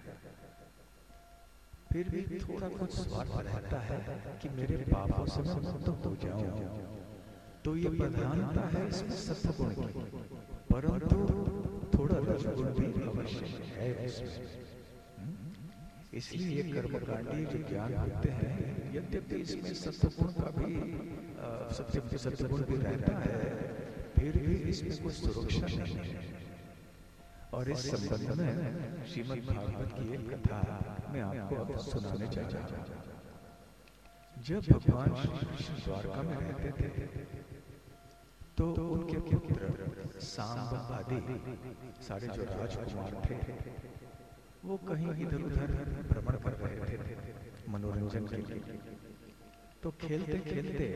फिर भी थोड़ा कुछ स्वार्थ रहता है कि मेरे पापों से मैं मुक्त हो जाऊं, तो ये प्रधानता है इसमें सत्वगुण की, परंतु थोड़ा रजोगुण भी अवश्य है इसमें। इसलिए ये कर्मकांडी जो ज्ञान होते हैं, यद्यपि इसमें सत्वगुण का भी सत्य सत्वगुण भी रहता है, फिर भी इसमें कुछ सुरक्षा नहीं है। और इस संबंध में श्रीमद् भागवत की एक कथा मैं आपको अब सुनाने जा रहा हूं। जब भगवान श्री कृष्ण द्वारका में रहते थे, तो उनके पुत्र सांब आदि सारे जो राजकुमार थे, वो कहीं इधर उधर भ्रमण कर रहे थे मनोरंजन के लिए। तो खेलते खेलते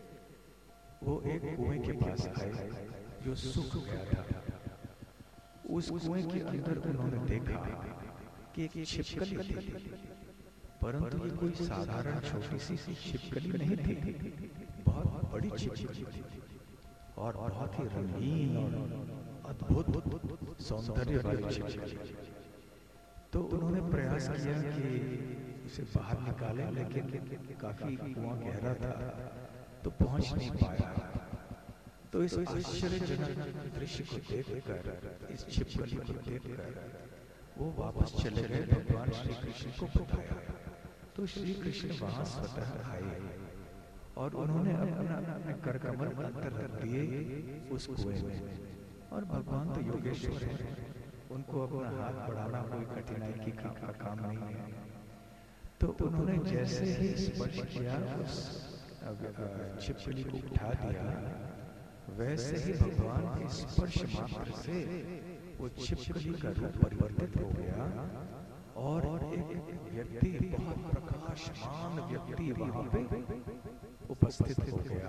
वो एक कुएं के पास आए जो सूख गया था। उस कुएं के अंदर उन्होंने देखा कि एक छिपकली थी, परंतु ये कोई साधारण छोटी सी छिपकली नहीं थी, बहुत बड़ी छिपकली थी और बहुत ही रंगीन और अद्भुत सौंदर्य वाली छिपकली। तो उन्होंने प्रयास किया कि उसे बाहर निकाले, लेकिन काफी कुआं गहरा था तो पहुंच नहीं पाया। तो इस आश्चर्यजनक दृश्य को देखकर, इस छिपकली को देखकर वो वापस चले गए, भगवान श्री कृष्ण को बताया। तो श्री कृष्ण वहां स्वतः आए और उन्होंने अपना अपने कर कमल अंतर रख दिए उस कुएं में। और भगवान तो योगेश्वर है, उनको अपना हाथ बढ़ाना कोई कठिनाई की काम का काम नहीं है। तो उन्होंने जैसे ही स्पर्श किया, उस छिपकली को उठा दिया, वैसे ही भगवान के स्पर्श मात्र से वो छिपकली का रूप परिवर्तित हो गया और एक व्यक्ति, बहुत प्रकाशमान व्यक्ति वहां पे उपस्थित हो गया।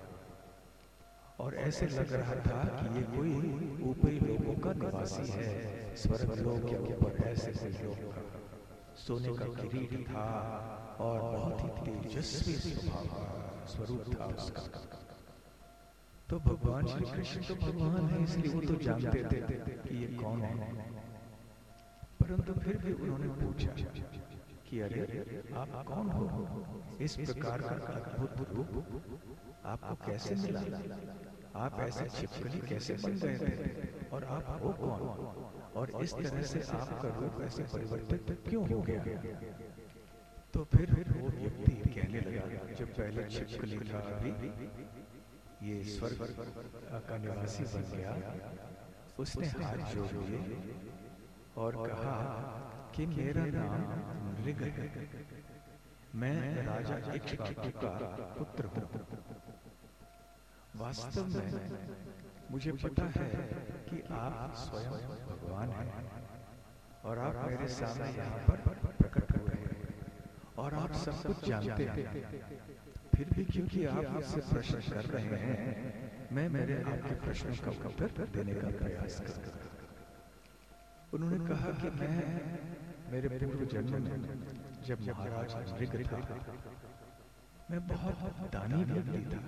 और ऐसे लग रहा था कि ये कोई ऊपरी लोगों का निवासी है, स्वर्ग लोक के ऊपर ऐसे कोई लोग का। सोने का किरीट था और बहुत ही तेजस्वी स्वभाव का स्वरूप था उसका। तो भगवान श्री कृष्ण तो भगवान है, इसलिए वो तो जानते थे कि ये कौन है। परंतु फिर भी उन्होंने पूछा कि अरे आप कौन हो, इस प्रकार का अद्भुत रूप आपको कैसे मिला, आप ऐसे छिपकली कैसे बन गए थे, और आप हो कौन, और इस तरह से आपका रूप ऐसे परिवर्तित क्यों हो गया। तो फिर वो व्यक्ति कहने लगा, जब पहले छिपकली था, अभी ये स्वर्ग का निवासी बन गया, उसने हाथ जोड़ लिए और कहा कि मेरा नाम नृग है, मैं राजा इक्ष्वाकु का पुत्र हूँ। वास्तव में मुझे पता है कि आप स्वयं भगवान हैं और आप मेरे सामने यहाँ पर प्रकट हुए हैं और आप सब कुछ जानते हैं। फिर भी क्योंकि आप मुझसे प्रश्न कर रहे हैं, मैं मेरे आपके प्रश्नों का उत्तर देने का प्रयास करूंगा। उन्होंने कहा कि मैं मेरे पूर्व जन्म में जब महाराज नृग था, मैं बहुत दानी व्यक्ति था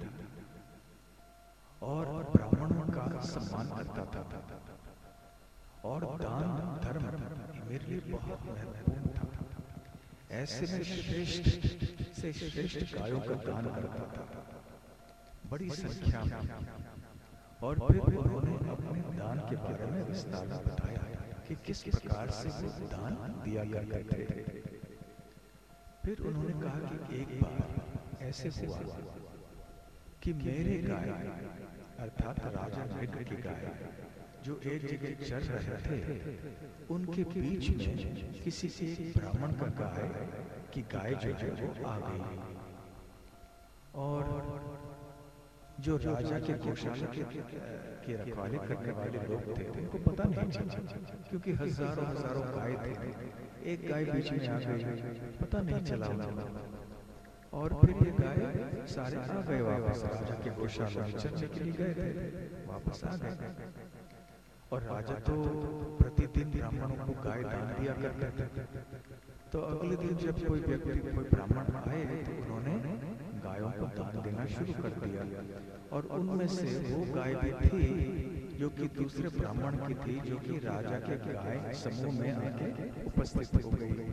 और ब्राह्मणों का सम्मान करता था और दान धर्म मेरे लिए बहुत महत्वपूर्ण था। ऐसे में श्रेष्ठ से श्रेष्ठ गायों का दान करता था, बड़ी संख्या में। और फिर उन्होंने अपने दान के बारे में विस्तार में बताया कि किस प्रकार से वो दान दिया करते थे। फिर उन्होंने कहा कि एक बार ऐसे हुआ कि मेरे गाय, अर्थात राजा नृग की गाय, जो एक जगह चर रहे थे, उनके बीच में किसी एक ब्राह्मण का गाय की गाय जो है वो आ गई। और जो राजा के गौशाला के, के रखवाली करने वाले लोग थे, उनको पता नहीं चला, क्योंकि हजारों हजारों गाय थे, एक गाय बीच में आ गई, पता नहीं चला उनको। और फिर ये गाय सारे आ गए वापस, राजा के गौशाला में चरने के लिए गए थे, वापस आ गए। और राजा तो प्रतिदिन ब्राह्मणों को गाय दान दिया करते थे। तो अगले दिन जब कोई व्यक्ति, कोई ब्राह्मण आए, तो उन्होंने गायों को दान देना शुरू कर दिया। और उनमें से वो गाय भी थी जो कि दूसरे ब्राह्मण की थी, जो कि राजा के गाय समूह में आके उपस्थित हो गई।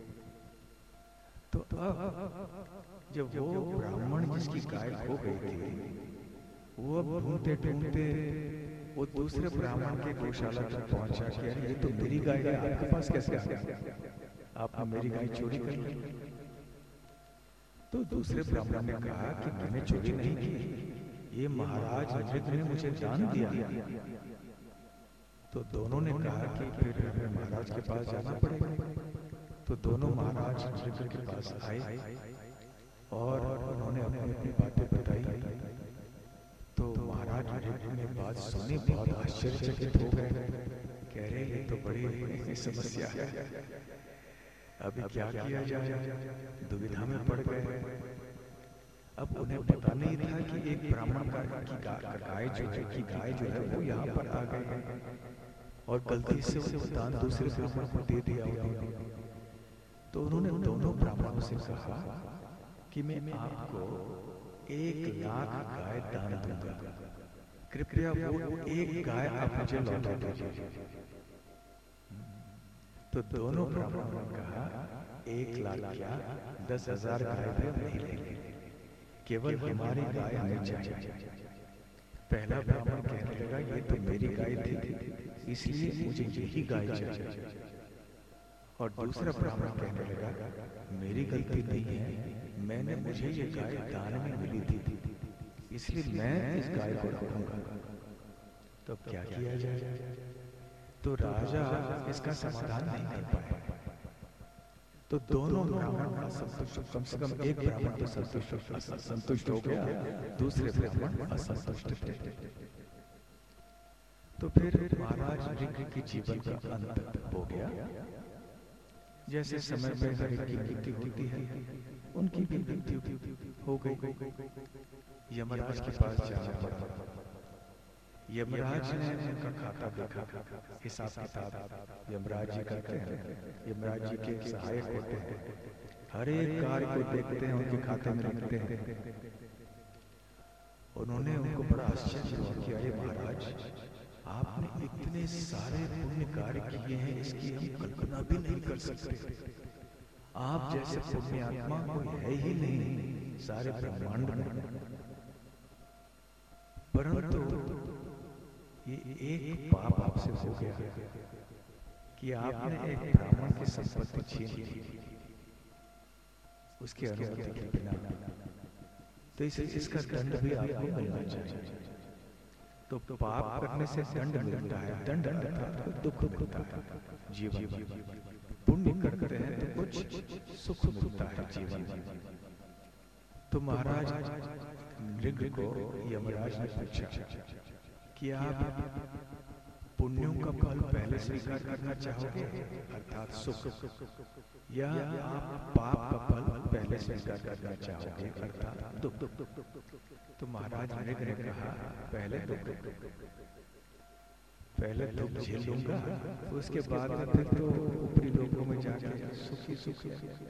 तो अब जब वो ब्राह्मण जिसकी गाय खो गई थी, वो अब ढूंढते ढूंढते वो दूसरे ब्राह्मण के गौशाला तक पहुंचा कि ये तो मेरी गाय है, आपके पास कैसे आ गया, आपने मेरी गाय चोरी कर ली। तो दूसरे ब्राह्मण ने कहा कि मैंने चोरी नहीं की, ये महाराज नृग ने मुझे दान दिया। तो दोनों ने कहा कि फिर हमें महाराज के पास जाना पड़ेगा। तो दोनों महाराज नृग के पास आए और उन्होंने अपनी अपनी बातें बताई। तो महाराज नृग ने बात सुनी, बहुत आश्चर्यचकित हो गए, कह रहे ये तो बड़ी समस्या है, अभी क्या किया जाए, दुविधा में पड़ गए। अब उन्हें पता नहीं था कि एक ब्राह्मण का की गाय जो है की गाय जो है वो यहाँ पर आ गई है। और गलती से वो दान दूसरे ब्राह्मण को दे दिया उन्होंने। तो उन्होंने दोनों ब्राह्मणों से कहा कि मैं आपको एक लाख गाय दान दूंगा, कृपया वो एक गाय आप मुझे लौटा दीजिए। तो दोनों ब्राह्मणों ने कहा एक लाख क्या, दस हजार गाय भी हम नहीं लेंगे, केवल हमारी गाय हमें चाहिए। पहला ब्राह्मण कहने लगा ये तो मेरी गाय थी इसलिए मुझे यही गाय चाहिए। और दूसरा ब्राह्मण कहने लगा मेरी गलती नहीं है, मैंने मुझे ये गाय दान में मिली थी इसलिए मैं इस गाय को रखूंगा। तो अब क्या किया जाए? तो राजा इसका समाधान नहीं कर पाए। तो दोनों ब्राह्मण असंतुष्ट, कम से कम एक ब्राह्मण तो संतुष्ट संतुष्ट हो गया, दूसरे ब्राह्मण असंतुष्ट थे। तो फिर महाराज ऋग के जीवन का अंत हो गया। जैसे समय में हर एक की मृत्यु होती है, उनकी भी मृत्यु हो गई। यमराज के पास जाना पड़ा। यमराज ने उनका खाता देखा, हिसाब किताब यमराज जी करते हैं, यमराज जी के सहायक होते हैं, हर एक कार्य को देखते हैं, उनके खाते में लिखते हैं। उन्होंने उनको बड़ा आश्चर्य हुआ कि अरे महाराज, आपने इतने सारे पुण्य कार्य किए हैं, इसकी हम कल्पना भी नहीं कर सकते। आप जैसे पुण्य आत्मा कोई है ही नहीं सारे ब्रह्मांड में। परंतु ये एक पाप आपसे हो गया कि आपने एक ब्राह्मण की संपत्ति छीन ली उसकी अनुमति के बिना। तो इसे इसका दंड भी आपको मिलना चाहिए। तो पाप करने से दंड मिलता है, दंड अर्थात दुख मिलता है जीवन में। पुण्य करते हैं तो कुछ सुख मिलता है जीवन में। तो महाराज ऋग को यमराज ने पूछा कि आप पुण्यों का फल पहले स्वीकार करना चाहोगे अर्थात सुख, या आप पाप का फल पहले स्वीकार करना चाहोगे अर्थात दुख? तो महाराज ऋग ने कहा पहले दुख, पहले दुख झेल लूंगा, उसके बाद में फिर तो ऊपरी लोगों में जाकर सुखी सुखी।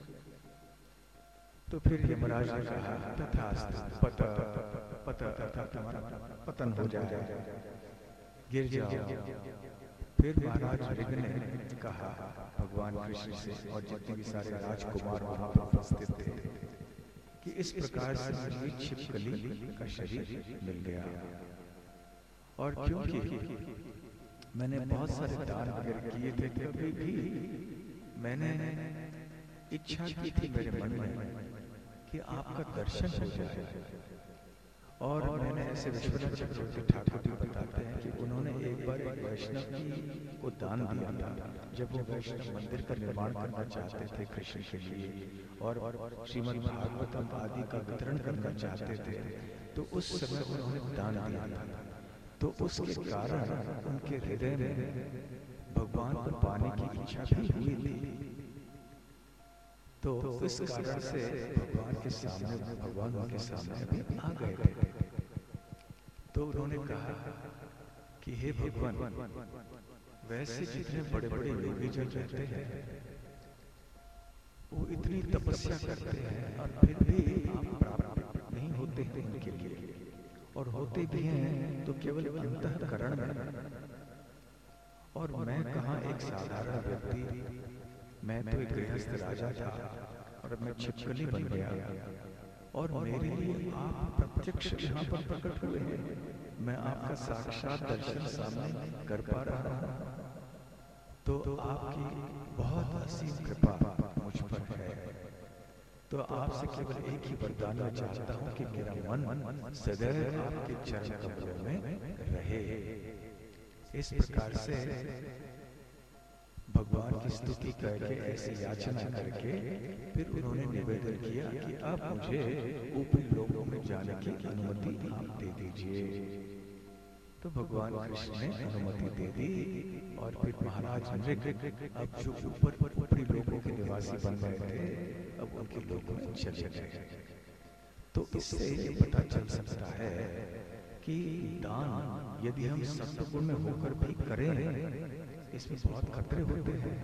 तो फिर यमराज ने कहा तथास्तु, पत पत अर्थात तुम्हारा पतन हो जाए, गिर जाओ। फिर महाराज ऋग ने कहा भगवान कृष्ण से और जितने भी सारे राजकुमार वहां पर उपस्थित थे कि इस प्रकार से मुझे छिपकली का शरीर मिल गया। और क्योंकि मैंने बहुत सारे दान वगैरह किए थे, कभी भी मैंने इच्छा की थी मेरे मन में कि आपका दर्शन हो जाए। और मैंने ऐसे विश्वनाथ चक्रवर्ती ठाकुर जी बताते हैं कि उन्होंने एक बार एक वैष्णव को दान दिया था, जब वो वैष्णव मंदिर का निर्माण करना चाहते थे कृष्ण के लिए और श्रीमद् भागवतम आदि का वितरण करना चाहते थे, तो उस समय उन्होंने दान दिया था। तो उसके कारण उनके हृदय में भगवान को पाने की इच्छा भी हुई थी। तो इस कारण से भगवान के सामने भगवान उनके सामने भी आ गए थे। तो उन्होंने कहा कि हे भगवान, वैसे जितने बड़े बड़े योगी जन रहते हैं वो इतनी तपस्या करते हैं और फिर भी आप प्राप्त नहीं होते हैं उनके लिए, और होते भी हैं तो केवल अंतःकरण में। और मैं कहाँ एक साधारण व्यक्ति, मैं तो एक गृहस्थ राजा था और मैं छिपकली बन गया, और मेरे लिए आप प्रत्यक्ष यहाँ पर प्रकट हुए हैं, मैं आपका साक्षात दर्शन सामने कर पा रहा हूँ। तो आपकी बहुत असीम कृपा मुझ पर है। तो आपसे केवल एक ही वरदान मैं चाहता हूँ कि मेरा मन सदैव आपके चरण कमलों में रहे। इस प्रकार से भगवान की स्तुति करके ऐसी याचना करके फिर उन्होंने निवेदन किया कि अब मुझे ऊपरी लोकों में जाने की अनुमति आप दे दीजिए। तो भगवान कृष्ण ने अनुमति दे दी और फिर महाराज ऋग अब जो ऊपर ऊपरी लोकों के निवासी बन गए थे, अब उनके लोक में चले गए। तो इससे ये पता चल सकता है कि दान यदि हम सत्वगुण में होकर भी करें, इसमें बहुत खतरे होते हैं।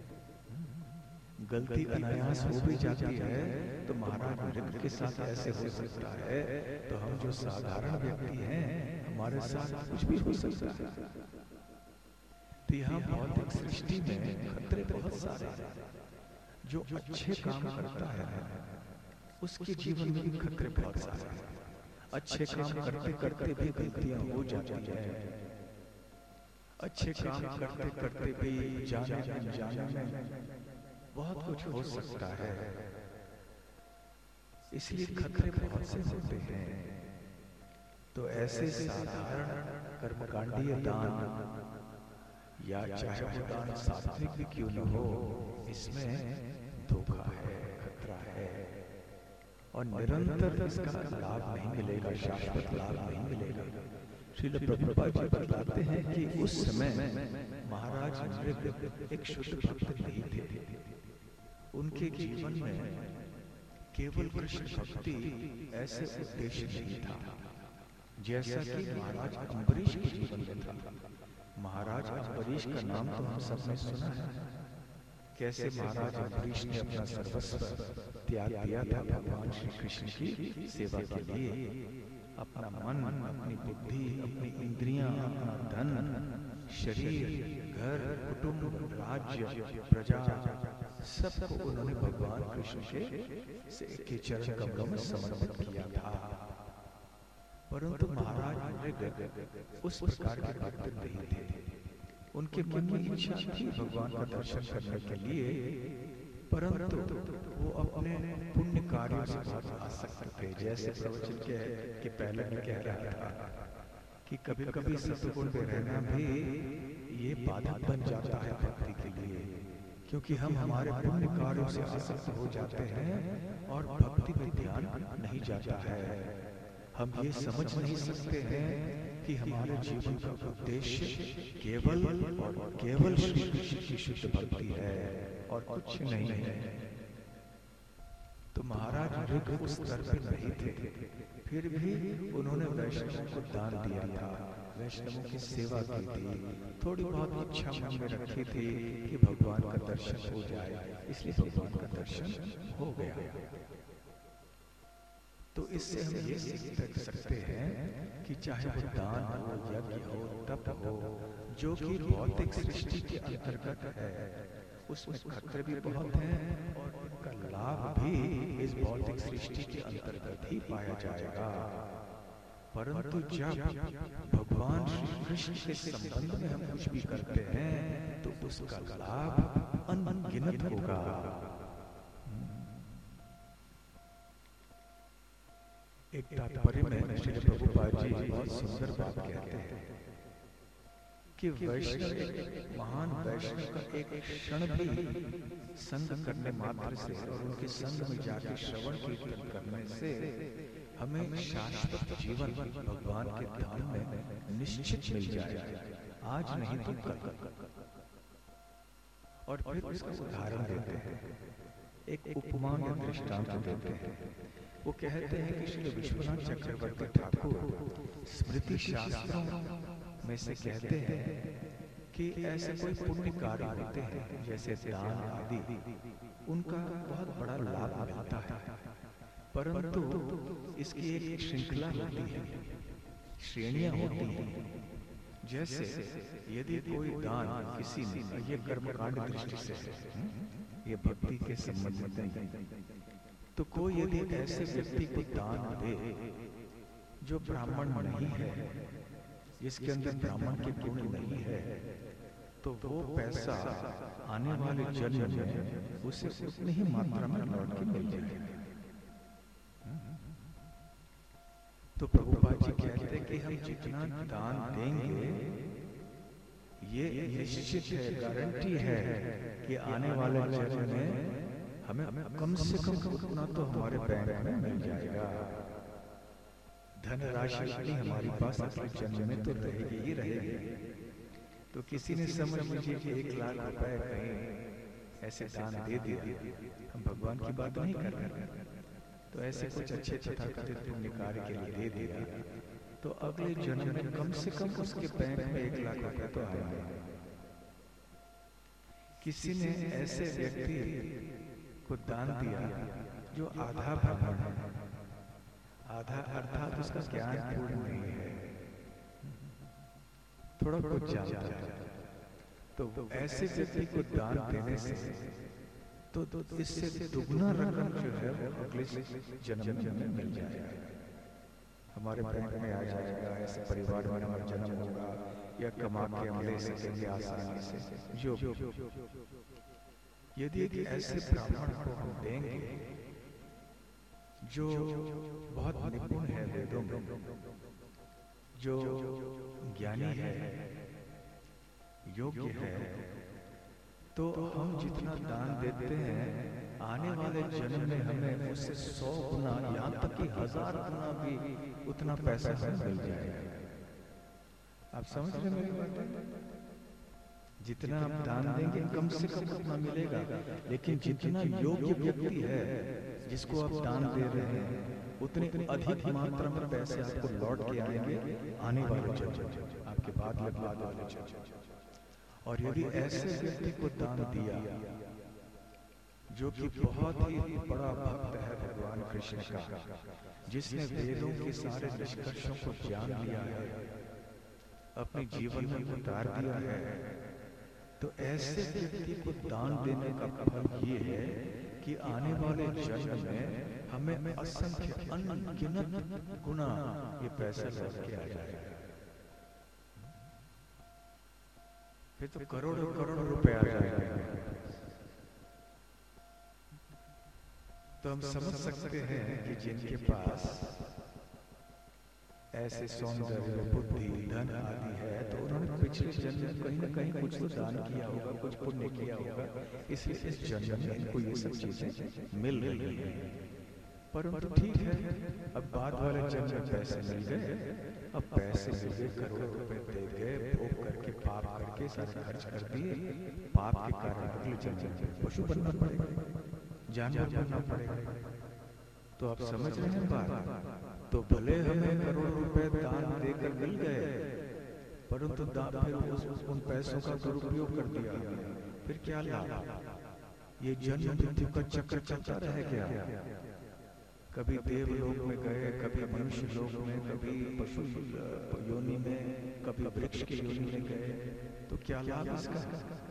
गलती अनायास हो भी जाती है तो महाराज मृग के साथ ऐसे हो सकता है, तो हम जो साधारण व्यक्ति हैं हमारे साथ कुछ भी हो सकता है। तो यहाँ भौतिक सृष्टि में खतरे बहुत सारे हैं। जो अच्छे काम करता है उसके जीवन में भी खतरे बहुत सारे हैं। अच्छे काम करते करते भी गलतियां हो जाती है। अच्छे काम करते करते भी जाने अनजाने में बहुत कुछ हो सकता है। इसलिए खतरे बहुत से होते हैं। तो ऐसे साधारण कर्मकांडीय दान या चाहे वो दान सात्विक भी क्यों न हो, इसमें धोखा है, खतरा है और निरंतर इसका लाभ नहीं मिलेगा, शाश्वत लाभ नहीं मिलेगा। श्रील प्रभुपाद जी बताते हैं कि उस समय महाराज मृग एक शुद्ध भक्त नहीं थे। उनके जीवन में केवल कृष्ण भक्ति ऐसे उद्देश्य नहीं था जैसा कि महाराज अम्बरीश के जीवन में था। महाराज अम्बरीश का नाम तो हम सबने सुना है। कैसे महाराज अम्बरीश ने अपना सर्वस्व त्याग दिया था भगवान श्री कृष्ण की सेवा के लिए। अपना मन, अपनी बुद्धि, अपनी इंद्रियां, अपना धन, शरीर, घर, कुटुंब, राज्य, प्रजा, सबको उन्होंने भगवान कृष्ण के के चरण कमलों में समर्पित किया था। परंतु महाराज मृग उस प्रकार के भक्त नहीं थे। उनके मन में इच्छा थी भगवान का दर्शन करने के लिए, परंतु वो अपने पुण्य कार्यों से बहुत आसक्त थे। जैसे प्रवचन के, के पहले मैं कह रहा था कि कभी कभी सत्वगुण में रहना भी ये बाधक बन जाता है भक्ति के लिए, क्योंकि हम हमारे पुण्य कार्यों से आसक्त हो जाते हैं और भक्ति में ध्यान नहीं जाता है। हम ये समझ नहीं सकते हैं कि हमारे जीवन का उद्देश्य केवल और केवल श्री कृष्ण की शुद्ध भक्ति है और कुछ नहीं है। तो महाराज मृग उस स्तर पर नहीं थे, फिर भी उन्होंने वैष्णवों को दान दिया था, वैष्णवों की सेवा की थी, थोड़ी बहुत इच्छा मन में रखी थी कि भगवान का दर्शन हो जाए, इसलिए भगवान का दर्शन हो गया। तो इससे हम ये सीख सकते हैं कि चाहे वो दान हो, यज्ञ हो, तप हो, जो कि भौतिक सृष्टि के अंतर्गत है, उसमें खतरे भी बहुत हैं और उनका लाभ भी इस भौतिक सृष्टि के अंतर्गत ही पाया जाएगा। परंतु जब भगवान श्री कृष्ण के संबंध में हम कुछ भी करते हैं तो उसका लाभ अनगिनत होगा। एक तात्पर्य में श्री प्रभुपाद जी बहुत सुंदर बात कहते हैं कि वैष्णव, महान वैष्णव का एक क्षण भी संग करने मात्र से और उनके संग में जाकर श्रवण कीर्तन करने से हमें शाश्वत जीवन भगवान के धाम में निश्चित मिल जाएगा, आज नहीं तो कल। और फिर उसका उदाहरण देते हैं, एक उपमा या दृष्टांत देते हैं। वो कहते हैं कि श्री विश्वनाथ चक्रवर्ती ठाकुर स्मृति शास्त्रों में से कहते हैं कि ऐसे कोई पुण्य कार्य होते हैं जैसे दान आदि, उनका बहुत बड़ा लाभ मिलता है, परंतु इसकी एक श्रृंखला होती है, श्रेणियां होती हैं। जैसे यदि कोई दान किसी ने, ये कर्मकांड दृष्टि से है, ये भक्ति के संबंध में नहीं, तो कोई यदि ऐसे व्यक्ति को दान दे जो ब्राह्मण नहीं है, जिसके अंदर ब्राह्मण के गुण नहीं है, तो वो पैसा आने वाले जन्म में उसे उतनी ही मात्रा में लौट के मिल जाएगा। तो प्रभुपाद जी कहते हैं कि हम जितना दान देंगे ये निश्चित है, गारंटी है कि आने वाले जन्म में हमें कम से कम उतना तो हमारे बैंक में मिल जाएगा। धन राशि इतनी हमारे पास अगले जन्म में तो रहेगी ही रहेगी। तो किसी ने समझ लीजिए कि एक लाख रुपए कहीं ऐसे दान दे दिया, हम भगवान की बात नहीं कर रहे, तो ऐसे कुछ अच्छे तथाकथित पुण्य कार्य के लिए दे दिया, तो अगले जन्म में कम से कम उसके बैंक में एक लाख रुपए तो आएंगे। किसी ने ऐसे व्यक्ति को दान दिया जो आधा ब्राह्मण है, आधा अर्थात उसका ज्ञान पूर्ण नहीं है, थोड़ा कुछ जानता है, तो ऐसे व्यक्ति को दान देने से तो, तो इससे दुगना रकम जो है वो अगले जन्म में मिल जाएगा, हमारे बैंक में आ जाएगा, ऐसे परिवार में हमारा जन्म होगा, या कमा के हम ले सकेंगे आसानी से। जो यदि एक ऐसे ब्राह्मण को हम देंगे जो बहुत निपुण है वेदों में, जो ज्ञानी है, योग्य है, तो हम जितना दान देते हैं आने वाले जन्म में हमें उससे सौ गुना, यहाँ तक कि हजार गुना भी उतना पैसा हमें मिल जाएगा। आप समझ रहे मेरी बात? जितना आप दान देंगे कम से कम उतना मिलेगा, लेकिन जितना योग्य व्यक्ति है जिसको आप दान दे रहे हैं उतने अधिक मात्रा में पैसे आपको लौट के आएंगे आने वाले जन्म, आपके बाद में बाद वाले जन्म। और यदि ऐसे व्यक्ति को दान दिया जो कि बहुत ही बड़ा भक्त है भगवान कृष्ण का, जिसने वेदों के सारे निष्कर्षों को जान लिया है, अपने जीवन में उतार दिया है, तो ऐसे व्यक्ति को दान देने का फल ये है कि आने वाले जन्म में हमें असंख्य अनगिनत गुना ये पैसा लौट के आ जाएगा। फिर तो करोड़ों करोड़ों रुपए आ जाएंगे। तो हम समझ सकते हैं कि जिनके पास ऐसे सौंदर्य, बुद्धि, धन आदि है, तो उन्होंने पिछले जन्म में कहीं न कहीं कुछ तो दान किया होगा, कुछ पुण्य किया होगा, इसलिए इस जन्म में इनको ये सब चीजें मिल रही हैं। परंतु ठीक है, अब बाद वाले जन्म में पैसे मिल गए, अब पैसे मिल गए, करोड़ों रुपए दे गए, भोग करके पाप करके सारे खर्च कर दिए, पाप के कारण अगले जन्म में पशु बनना पड़ेगा, जानवर बनना पड़ेगा। तो आप समझ रहे हैं बात? तो भले हमें करोड़ रुपए दान देकर मिल गए, परंतु फिर उस उन पैसों का दुरुपयोग कर दिया, फिर क्या लाभ? ये जन्म मृत्यु का चक्कर चलता रह गया। कभी देवलोक में गए, कभी मनुष्य लोक में, कभी पशु योनि में, कभी वृक्ष की योनि में गए, तो क्या लाभ इसका?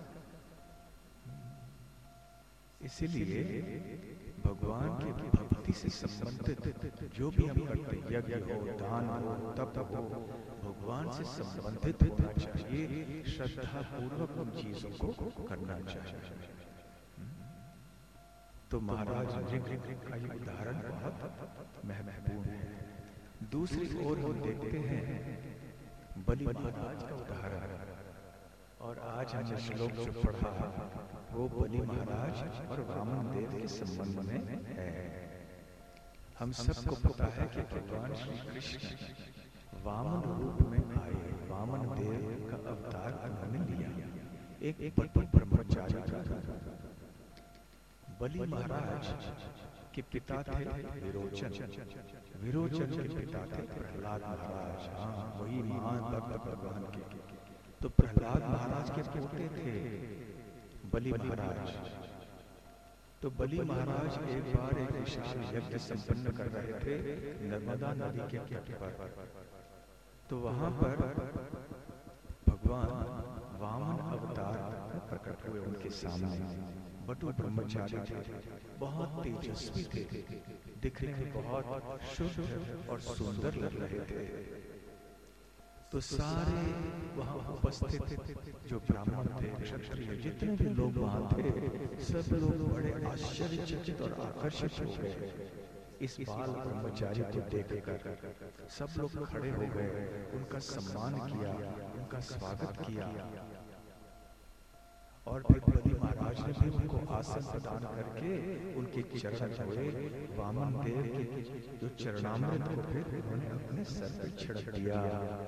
इसीलिए भगवान के भक्ति से संबंधित जो भी हम करते, यज्ञ हो, दान हो, तप हो, भगवान से संबंधित होना चाहिए, श्रद्धा पूर्वक उन चीजों को करना चाहिए। तो महाराज नृग का ये उदाहरण बहुत महत्वपूर्ण है। दूसरी ओर हम देखते हैं बलि महाराज का उदाहरण, और आज हमने श्लोक जो पढ़ा वो बलि महाराज और वामन देव के संबंध में है। हम सबको पता है कि भगवान श्री कृष्ण वामन रूप में आए, वामन देव का अवतार उन्होंने लिया, एक एक बड़े ब्रह्मचारी का। बलि महाराज के पिता थे विरोचन, विरोचन के पिता थे प्रहलाद महाराज, हाँ वही महान भक्त भगवान के। तो प्रहलाद महाराज के पोते थे बलि महाराज। तो बलि महाराज एक बार एक विशाल यज्ञ संपन्न कर रहे थे नर्मदा नदी के तट पर। तो वहां पर भगवान वामन अवतार प्रकट हुए उनके सामने। बटु ब्रह्मचारी थे, बहुत तेजस्वी थे, दिखने में बहुत शुद्ध और सुंदर लग रहे थे। तो सारे वहां उपस्थित जो ब्राह्मण थे, क्षत्रिय, जितने भी लोग वहां थे, सब लोग बड़े आश्चर्यचकित और आकर्षित हो गए इस बाल ब्रह्मचारी को देखकर। सब लोग खड़े हो गए, उनका सम्मान किया, उनका स्वागत किया। और फिर बलि महाराज ने भी उनको आसन प्रदान करके उनके चरण धोए। वामन देव के जो चरणामृत को फिर उन्होंने अपने सर पर छिड़क दिया,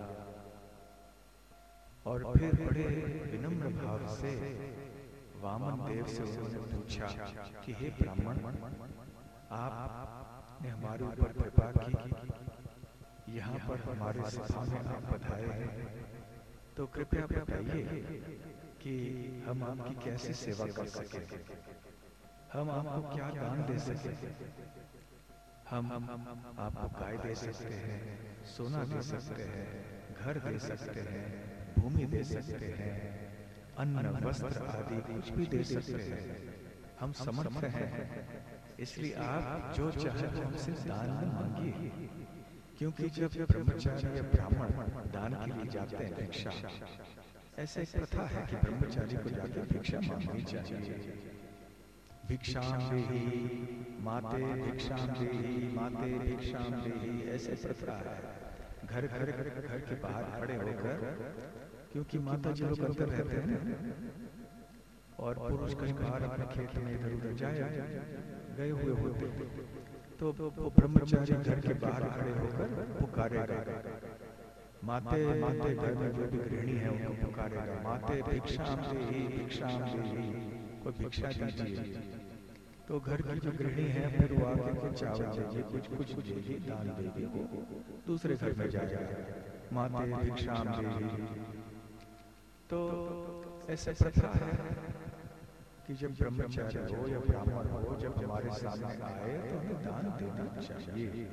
और फिर बड़े विनम्र भाव से वामन देव से उन्होंने पूछा कि हे ब्राह्मण, आपने हमारे ऊपर कृपा की, यहाँ पर हमारे सभा में आप पधारे हैं, तो कृपया बताइए कि हम आपकी कैसी सेवा कर सकें, हम आपको क्या दान दे सकें। हम आपको गाय दे सकते हैं, सोना दे सकते हैं, घर दे सकते हैं, भूमि दे सकते हैं, अन्न वस्त्र आदि कुछ भी दे सकते हैं। हम समर्थ हैं, इसलिए आप जो चाहे वो हमसे दान में मांगिए। क्योंकि जब ब्रह्मचारी या ब्राह्मण दान के लिए जाते हैं भिक्षा, ऐसे एक प्रथा है कि ब्रह्मचारी को जाकर भिक्षा मांगनी चाहिए। भिक्षाम देहि माते भिक्षाम देहि माते भिक्षाम देहि, ऐसे प्रथा है। घर घर घर के बाहर खड़े होकर, क्योंकि माता जी लोग अंदर रहते हैं और पुरुष कहीं बाहर अपने खेत में इधर उधर जाए गए हुए होते, तो वो ब्रह्मचारी घर के बाहर खड़े होकर पुकारेगा, माते माते, घर में जो भी गृहिणी है उनको पुकारेगा, माते भिक्षाम देहि भिक्षाम देहि, कोई भिक्षा दीजिए। तो घर की जो गृहिणी है फिर वो आके के चावल देगी, कुछ कुछ देगी, दान देगी, वो दूसरे घर में जाएगा, माते भिक्षाम देहि। तो ऐसा प्रथा है कि जब ब्रह्मचारी हो या ब्राह्मण हो, जब हमारे सामने आए तो हमें दान देना चाहिए।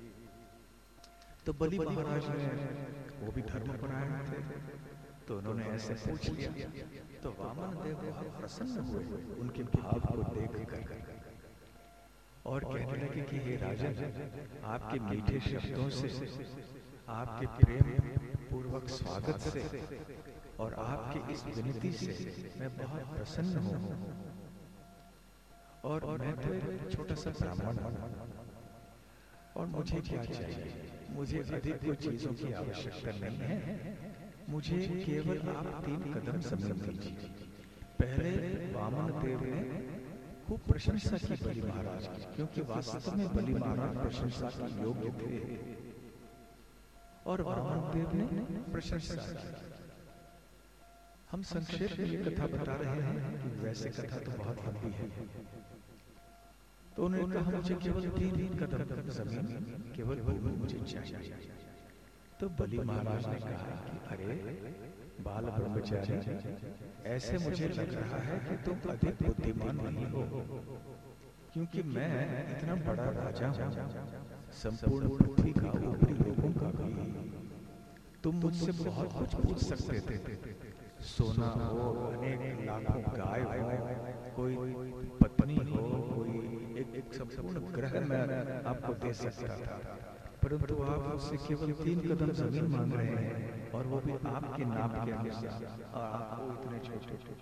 तो बलि महाराज ने, वो भी धर्मपरायण थे, तो उन्होंने ऐसे पूछ लिया। तो वामन देव बहुत प्रसन्न हुए उनके भाव को देखकर और कहने लगे कि हे राजन, आपके मीठे शब्दों से, आपके प्रेम पूर्वक स्वागत से और आपकी इस विनती से मैं बहुत प्रसन्न हूँ। और मैं तो एक छोटा सा ब्राह्मण हूँ और मुझे क्या चाहिए, मुझे अधिक कोई चीजों की आवश्यकता नहीं है। मुझे केवल आप तीन कदम जमीन दीजिए। पहले वामन देव ने खूब प्रशंसा की बलि महाराज की, क्योंकि वास्तव में बलि महाराज प्रशंसा के योग्य थे, और वामन देव ने प्रशंसा की। हम संक्षेप में ये कथा बता रहे हैं कि वैसे कथा तो बहुत लंबी है। तो उन्होंने कहा मुझे केवल तीन कदम जमीन, केवल भूमि मुझे चाहिए। तो बलि महाराज ने कहा कि अरे बाल ब्रह्मचारी, ऐसे मुझे लग रहा है कि तुम अधिक बुद्धिमान नहीं हो, क्योंकि मैं इतना बड़ा राजा हूँ, संपूर्ण पृथ्वी का, ऊपरी लोगों का भी। तुम मुझसे बहुत कुछ पूछ सकते थे, सोना हो, अनेक लाखों गाय हो, कोई पत्नी हो, कोई एक, एक संपूर्ण ग्रह में आपको दे सकता था, परंतु आप मुझसे केवल तीन कदम जमीन मांग रहे हैं, और वो भी आपके नाप के अनुसार, और आपको इतने छोटे।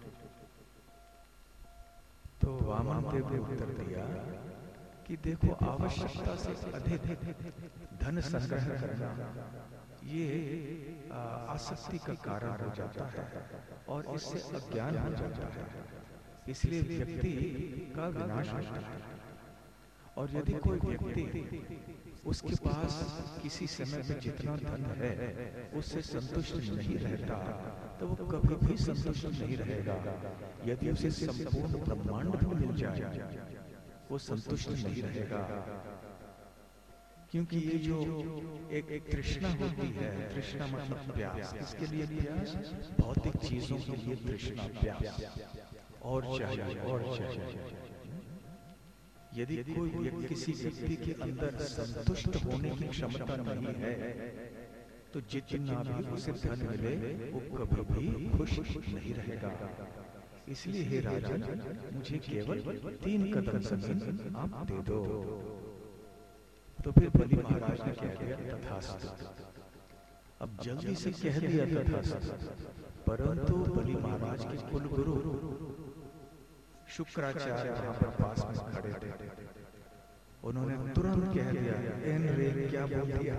तो वामन देव ने उत्तर दिया कि देखो, आवश्यकता से अधिक धन संग्रह करना ये आसक्ति का कारण हो जाता है और इससे अज्ञान हो जाता है, इसलिए व्यक्ति का विनाश होता है। और यदि कोई व्यक्ति उसके पास किसी समय में जितना धन है उससे संतुष्ट नहीं रहता, तो वो कभी भी संतुष्ट नहीं रहेगा। यदि उसे संपूर्ण ब्रह्मांड भी मिल जाए, वो संतुष्ट नहीं रहेगा, क्योंकि ये जो एक एक तृष्णा होती है, तृष्णा मतलब प्यास, इसके लिए प्यास, भौतिक चीजों के लिए तृष्णा, प्यास, और चाहिए और चाहिए। यदि कोई व्यक्ति, किसी व्यक्ति के अंदर संतुष्ट होने की क्षमता नहीं है, तो जितना भी उसे धन मिले वो कभी भी खुश नहीं रहेगा। इसलिए हे राजन, मुझे केवल तीन कदम जमीन आप दे दो। तो फिर बलि महाराज ने कह दिया तथास्तु। अब जल्दी से कह दिया तथास्तु, परंतु बलि महाराज के कुल गुरु शुक्राचार्य वहां पर पास में खड़े थे। उन्होंने तुरंत कह दिया, एन रे क्या बोल दिया।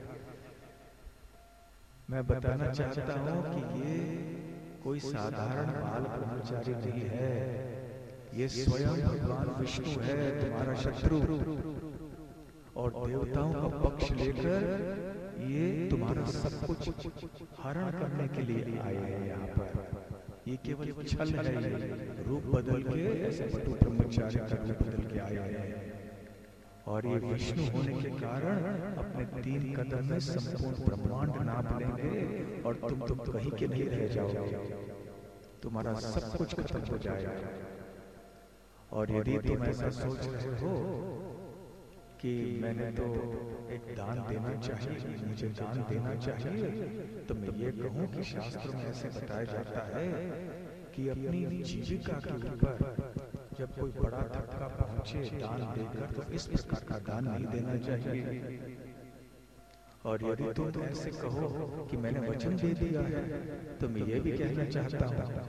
मैं बताना चाहता हूं कि ये कोई साधारण बाल ब्रह्मचारी नहीं है, ये स्वयं भगवान विष्णु है, तुम्हारा शत्रु, और देवताओं का पक्ष लेकर ये तुम्हारा सब कुछ हरण करने के लिए आए हैं यहाँ पर। ये केवल छल है, ये रूप बदल के, ऐसे बटु ब्रह्मचारी का रूप बदल के आए हैं, और ये विष्णु होने के कारण अपने तीन कदम में संपूर्ण ब्रह्मांड नाप लेंगे और तुम तुम कहीं के नहीं रह जाओगे, तुम्हारा सब कुछ खत्म हो जाएगा। और यदि तुम ऐसा सोच रहे हो कि मैंने तो एक दान देना चाहिए, मुझे दान देना चाहिए, तो मैं ये कहूं कि शास्त्रों में ऐसे बताया जाता है कि अपनी जीविका के ऊपर जब कोई बड़ा धक्का पहुंचे दान देकर, तो इस प्रकार का दान नहीं देना चाहिए। और यदि तुम ऐसे कहो कि मैंने वचन दे दिया है, तो मैं ये भी कहना चाहता हूं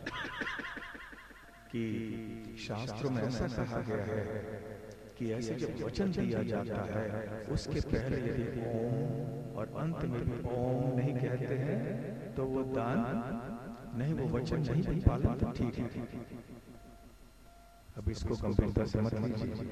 कि शास्त्रों में ऐसा कहा गया है कि ऐसे जब वचन दिया जाता है उसके पहले यदि ओम और अंत में भी ओम नहीं कहते हैं तो वो दान नहीं, वो वचन नहीं बन पालन, तो ठीक है। अब इसको गंभीरता से मत लीजिए।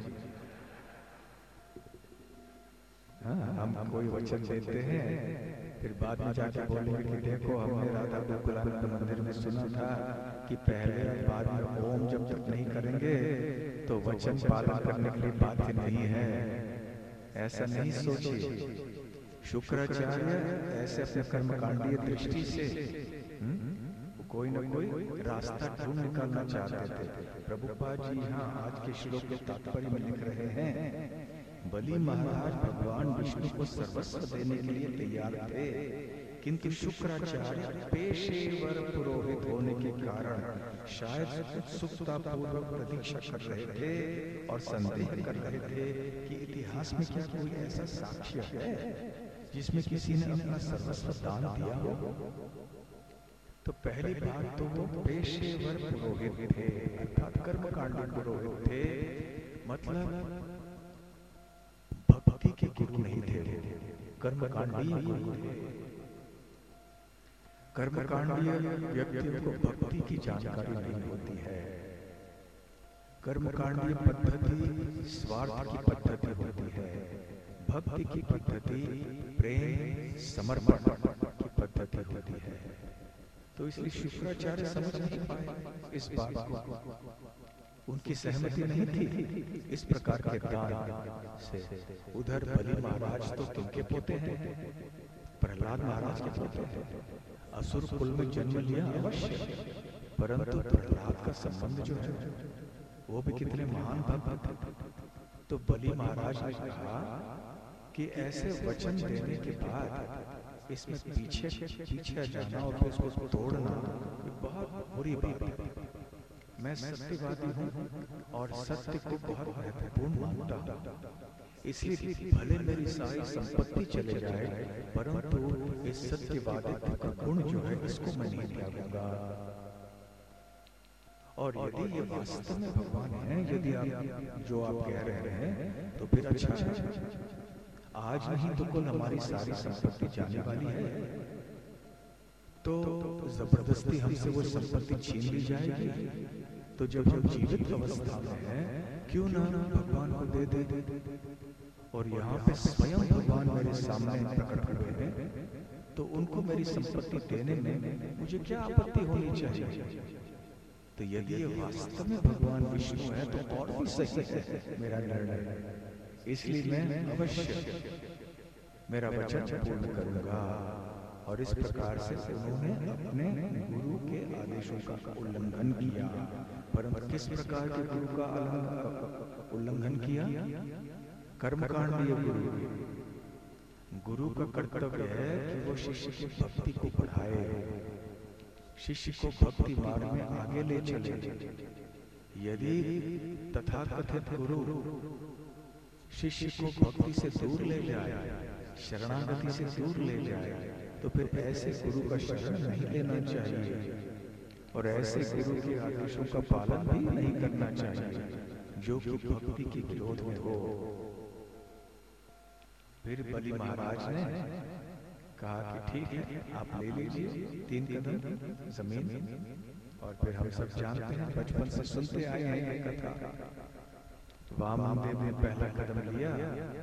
हाँ, हम कोई वचन देते हैं फिर बाद में जाके बोलेंगे कि देखो हमने राधा गोकुलानंद मंदिर में सुना था कि पहले और बाद में ओम जब तक नहीं करेंगे तो वचन पालन करने के लिए बाध्य नहीं है। ऐसा नहीं सोचिए। शुक्राचार्य ऐसे अपने कर्मकांडीय दृष्टि से कोई न कोई रास्ता ढूंढ निकालना चाहते थे। प्रभुपाद जी यहाँ आज के श्लोक के तात्पर्य में लिख रहे हैं, बलि महाराज भगवान विष्णु को सर्वस्व देने के लिए तैयार थे, किंतु शुक्राचार्य पेशेवर पुरोहित होने के कारण शायद उत्सुकतापूर्वक प्रतीक्षा कर रहे थे और संदेह कर रहे थे कि इतिहास में क्या कोई ऐसा साक्ष्य है जिसमें किसी ने अपना सर्वस्व दान दिया हो। तो पहली बात तो वो पेशेवर पुरोहित थे, अर्थात कर्मकांडी पुरोहित थे, मतलब भक्ति के गुरु नहीं थे, कर्मकांडी गुरु थे। कर्मकांडीय व्यक्तियों को भक्ति की जानकारी नहीं होती है। कर्मकांडीय पद्धति स्वार्थ की पद्धति होती है, भक्ति की पद्धति प्रेम समर्पण की पद्धति होती है। तो इसलिए शुक्राचार्य समझ नहीं पाए इस बात को, उनकी सहमति नहीं थी इस प्रकार के दान से। उधर बलि महाराज तो तुमके पोते हैं, प्रहलाद महाराज के पोते हैं, असुर कुल में जन्म लिया अवश्य, परंतु प्रहलाद का संबंध जो है वो भी कितने महान भक्त थे। तो बलि महाराज ने कहा कि ऐसे वचन देने के बाद इसमें पीछे पीछे जाना और फिर उसको तोड़ना ये बहुत बुरी बात है। मैं सत्यवादी हूँ और सत्य को बहुत महत्वपूर्ण मानता हूँ, इसलिए भले मेरी सारी संपत्ति चले जाए परंतु इस सत्यवादित्व का गुण जो है इसको मैं नहीं त्यागूंगा। और यदि ये वास्तव में भगवान है, यदि आप जो आप कह रहे हैं तो फिर अच्छा है। आज नहीं तो कल हमारी सारी संपत्ति जाने वाली है, तो जबरदस्ती हमसे वो संपत्ति छीन ली जाएगी। तो जब हम जीवित अवस्था में हैं क्यों ना भगवान को दे दे। और यहाँ पे स्वयं भगवान मेरे सामने प्रकट हुए हैं, तो उनको मेरी संपत्ति देने में मुझे क्या आपत्ति होनी चाहिए। तो यदि ये वास्तव में भगवान विष्णु है तो और भी सही है मेरा निर्णय, इसलिए मैं अवश्य मेरा वचन पूर्ण करूंगा। और इस प्रकार से उन्होंने अपने गुरु के आदेशों का उल्लंघन किया। परंतु किस प्रकार के गुरु का उल्लंघन किया? कर्मकांडीय गुरु। गुरु का कर्तव्य है कि वो शिष्य की भक्ति को बढ़ाए, शिष्य को भक्ति मार्ग में आगे ले चले। यदि तथाकथित गुरु शिष्य को भक्ति से दूर ले जाए, शरणागति से दूर ले जाए, तो फिर ऐसे गुरु का शरण नहीं लेना चाहिए और ऐसे गुरु के आदेशों का पालन भी नहीं करना चाहिए जो कि भक्ति के विरोध में हो। फिर बलि महाराज ने कहा कि ठीक है, आप ले लीजिए तीन कदम जमीन। और फिर हम सब जानते हैं, बचपन से सुनते आए हैं ये कथा। वामदेव ने पहला कदम लिया,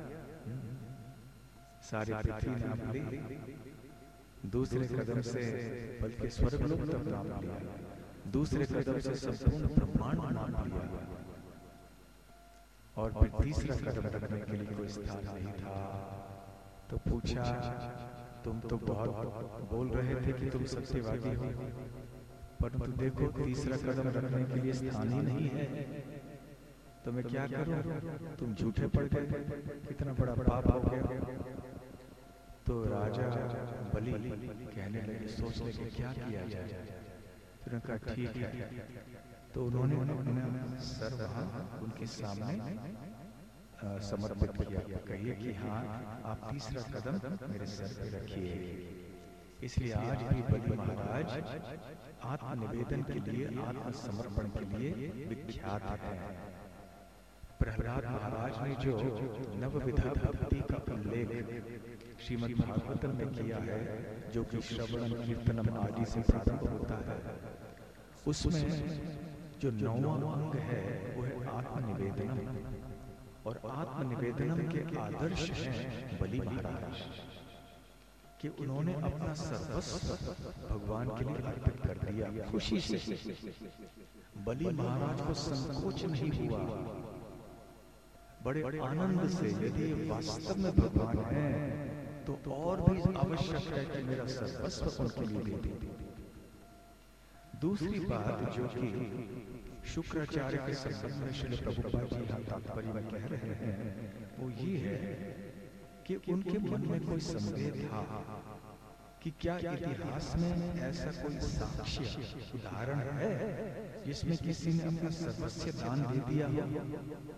सारी पृथ्वी नाप ली। दूसरे कदम से बल्कि स्वर्गलोक तक नाप लिया। दूसरे कदम से संपूर्ण ब्रह्मांड नाप लिया। और फिर तीसरा कदम रखने के लिए कोई स्थान नहीं था। तो पूछा, तुम तो बहुत बोल रहे थे कि तुम सत्यवादी हो, परंतु देखो तीसरा कदम रखने के लिए स्थान ही नहीं है, तो मैं क्या करूं? तुम झूठे पड़ गए, कितना बड़ा पाप हो गया। तो राजा बलि कहने लगे, सोचने के क्या किया जाए। फिर उन्होंने कहा ठीक है। तो उन्होंने अपना सर वहां उनके सामने समर्पित किया। कहिए कि हाँ, आप तीसरा कदम मेरे सर पे रखिए। इसलिए आज भी बलि महाराज आत्मनिवेदन के लिए, आत्मसमर्पण के लिए विख्यात हैं। प्रहलाद महाराज ने जो नवविधा भक्ति का उल्लेख श्रीमद् भागवतम में किया है, जो कि श्रवणम कीर्तनम आदि से प्रारंभ होता है, उसमें जो नौवां अंग है वो है आत्मनिवेदनम। और आत्मनिवेदनम के आदर्श हैं बलि महाराज, कि उन्होंने अपना सर्वस्व भगवान के लिए अर्पित कर दिया खुशी से। बलि महाराज को संकोच नहीं हुआ, बड़े आनंद से, यदि वास्तव में भगवान है तो और भी आवश्यक है कि मेरा सर्वस्व उनके लिए दे दे। दूसरी बात जो कि शुक्राचार्य के संबंध में श्रील प्रभुपाद जी यहाँ तात्पर्य में कह रहे हैं, वो ये है कि उनके मन में कोई संदेह था कि क्या इतिहास में ऐसा कोई साक्ष्य उदाहरण है जिसमें किसी ने अपना सर्वस्व दान दे दिया हो।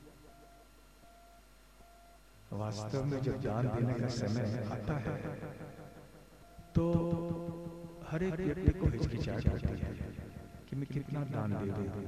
वास्तव में जब दान देने का समय आता है तो हर एक व्यक्ति को हिचकिचाहट होती है कि मैं कितना दान दे दूं।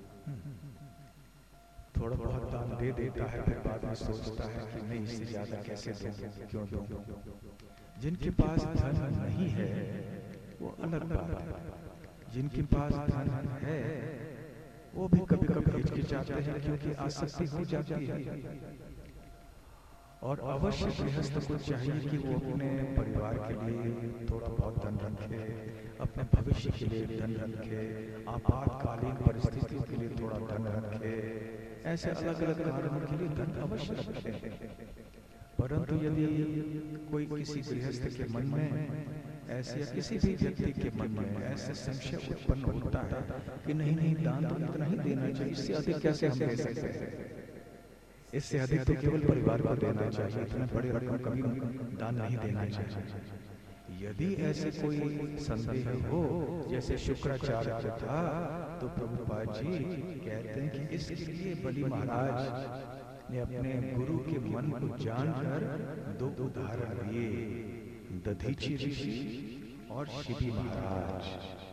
थोड़ा बहुत दान दे देता है, फिर बाद में सोचता है कि नहीं, इससे ज्यादा कैसे दूं, क्यों दूं। जिनके पास धन नहीं है वो अलग बात है, जिनके पास धन है वो भी कभी कभी हिचकिचाते हैं क्योंकि आसक्ति हो जाती है। और अवश्य गृहस्थ को चाहिए कि वो अपने परिवार के लिए थोड़ा बहुत धन रखे, अपने भविष्य के लिए धन रखे, आपातकालीन परिस्थितियों के लिए थोड़ा धन रखे, ऐसे अलग अलग कारणों के लिए धन अवश्य रखे। परंतु यदि कोई किसी गृहस्थ के मन में ऐसे, या किसी भी व्यक्ति के मन में ऐसे संशय उत्पन्न होता है कि नहीं नहीं दान तो इतना ही देना चाहिए, इससे अधिक कैसे हम दे सकते हैं, इससे अधिक तो केवल परिवार को देना चाहिए, इतने बड़े रकम कभी दान नहीं देना चाहिए। यदि ऐसे कोई संदेह हो जैसे शुक्राचार्य को था, तो प्रभुपाद जी कहते हैं कि इसके लिए बलि महाराज ने अपने गुरु के मन को जानकर दो उदाहरण दिए, दधीची ऋषि और शिबी महाराज।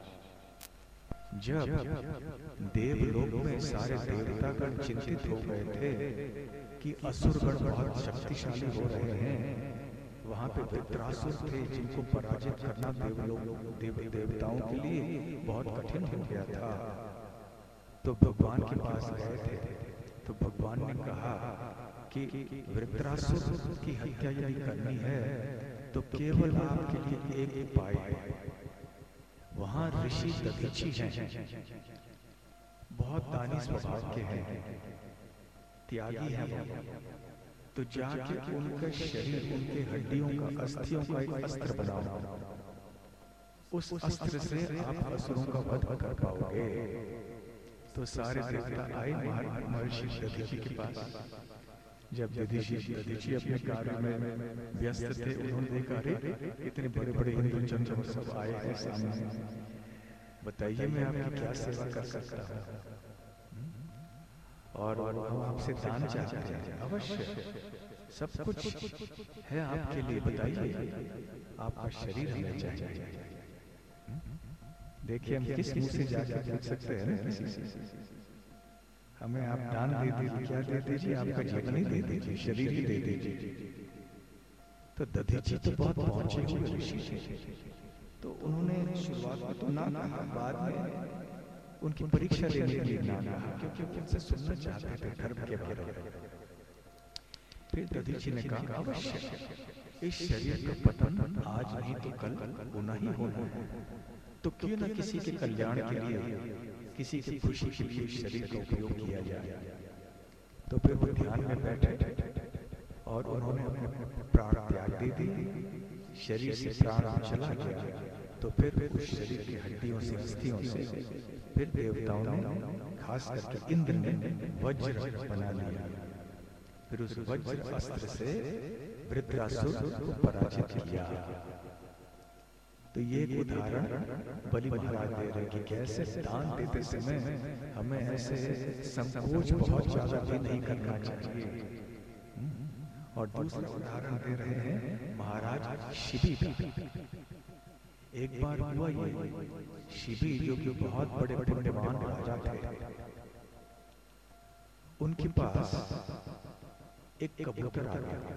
जब देवलोक में सारे देवतागण चिंतित हो गए थे कि असुरगण बहुत शक्तिशाली हो रहे हैं, वहां पे वृत्रासुर थे जिनको पराजित करना देवलोक देव देवताओं के लिए बहुत कठिन हो गया था, तो भगवान के पास गए थे। तो भगवान ने कहा कि वृत्रासुर की हत्या यदि करनी है तो केवल आपके लिए एक उपाय है। वहां ऋषि दधीची हैं, बहुत दानी स्वभाव के हैं, त्यागी हैं वो। तो जाके उनका शरीर, उनके हड्डियों का, अस्थियों का एक अस्त्र बनाओ, उस अस्त्र से आप असुरों का वध कर पाओगे। तो सारे देवता आए महर्षि दधीची के पास। जब दधीची दधीची अपने कार्य में व्यस्त थे, उन्होंने देखा अरे इतने बड़े बड़े इंद्र चंद्र सब आए हैं सामने, बताइए मैं आपकी क्या सेवा कर सकता हूँ, और हम आपसे दान चाहते हैं। अवश्य सब कुछ है आपके लिए, बताइए आपका शरीर हमें चाहिए। देखिए हम किस मुंह से जाकर पूछ सकते हैं ना किसी से, हमें आप दान दे दीजिए, क्या दे दीजिए, आपका जीवन ही दे दीजिए, शरीर ही दे दीजिए। तो दधीची तो बहुत पहुंचे हुए ऋषि थे, तो उन्होंने शुरुआत में तो ना कहा, बाद में उनकी परीक्षा लेने के लिए ना कहा, क्योंकि उनसे सुनना चाहते थे धर्म के बारे में। फिर दधीची ने कहा अवश्य इस शरीर का पतन आज नहीं तो कल होना ही होना है, तो क्यों न किसी के कल्याण के लिए, किसी की खुशी के लिए शरीर का उपयोग किया जाए। तो फिर वो ध्यान में बैठे और उन्होंने अपने प्राण त्याग दे दी, शरीर से प्राण चला गया। तो फिर उस शरीर की हड्डियों से, अस्थियों से फिर देवताओं ने, खास करके इंद्र ने वज्र बना लिया। फिर उस वज्र अस्त्र से वृत्रासुर को पराजित किया। तो ये एक उदाहरण बलि महाराज दे रहे कि कैसे दान देते समय हमें ऐसे संकोच बहुत ज्यादा भी नहीं करना चाहिए। और दूसरा उदाहरण दे रहे हैं महाराज शिबी का। एक बार हुआ ये, शिबी जो कि बहुत बड़े पुण्यवान राजा थे, उनके पास एक कबूतर आ गया।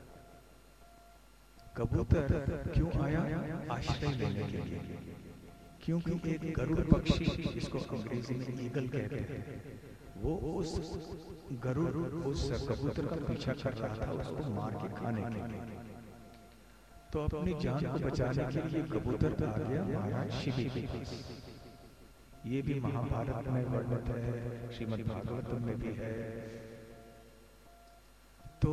कबूतर क्यों आया? आश्रय लेने के लिए। क्योंकि एक गरुड़ पक्षी, जिसको अंग्रेजी में ईगल कहते हैं, वो उस गरुड़ उस कबूतर का पीछा कर रहा था उसको मार के खाने के लिए। तो अपनी जान को बचाने के लिए कबूतर आ गया महाराज शिबी के पास। ये भी महाभारत में वर्णित है, श्रीमद् भागवतम में भी है। तो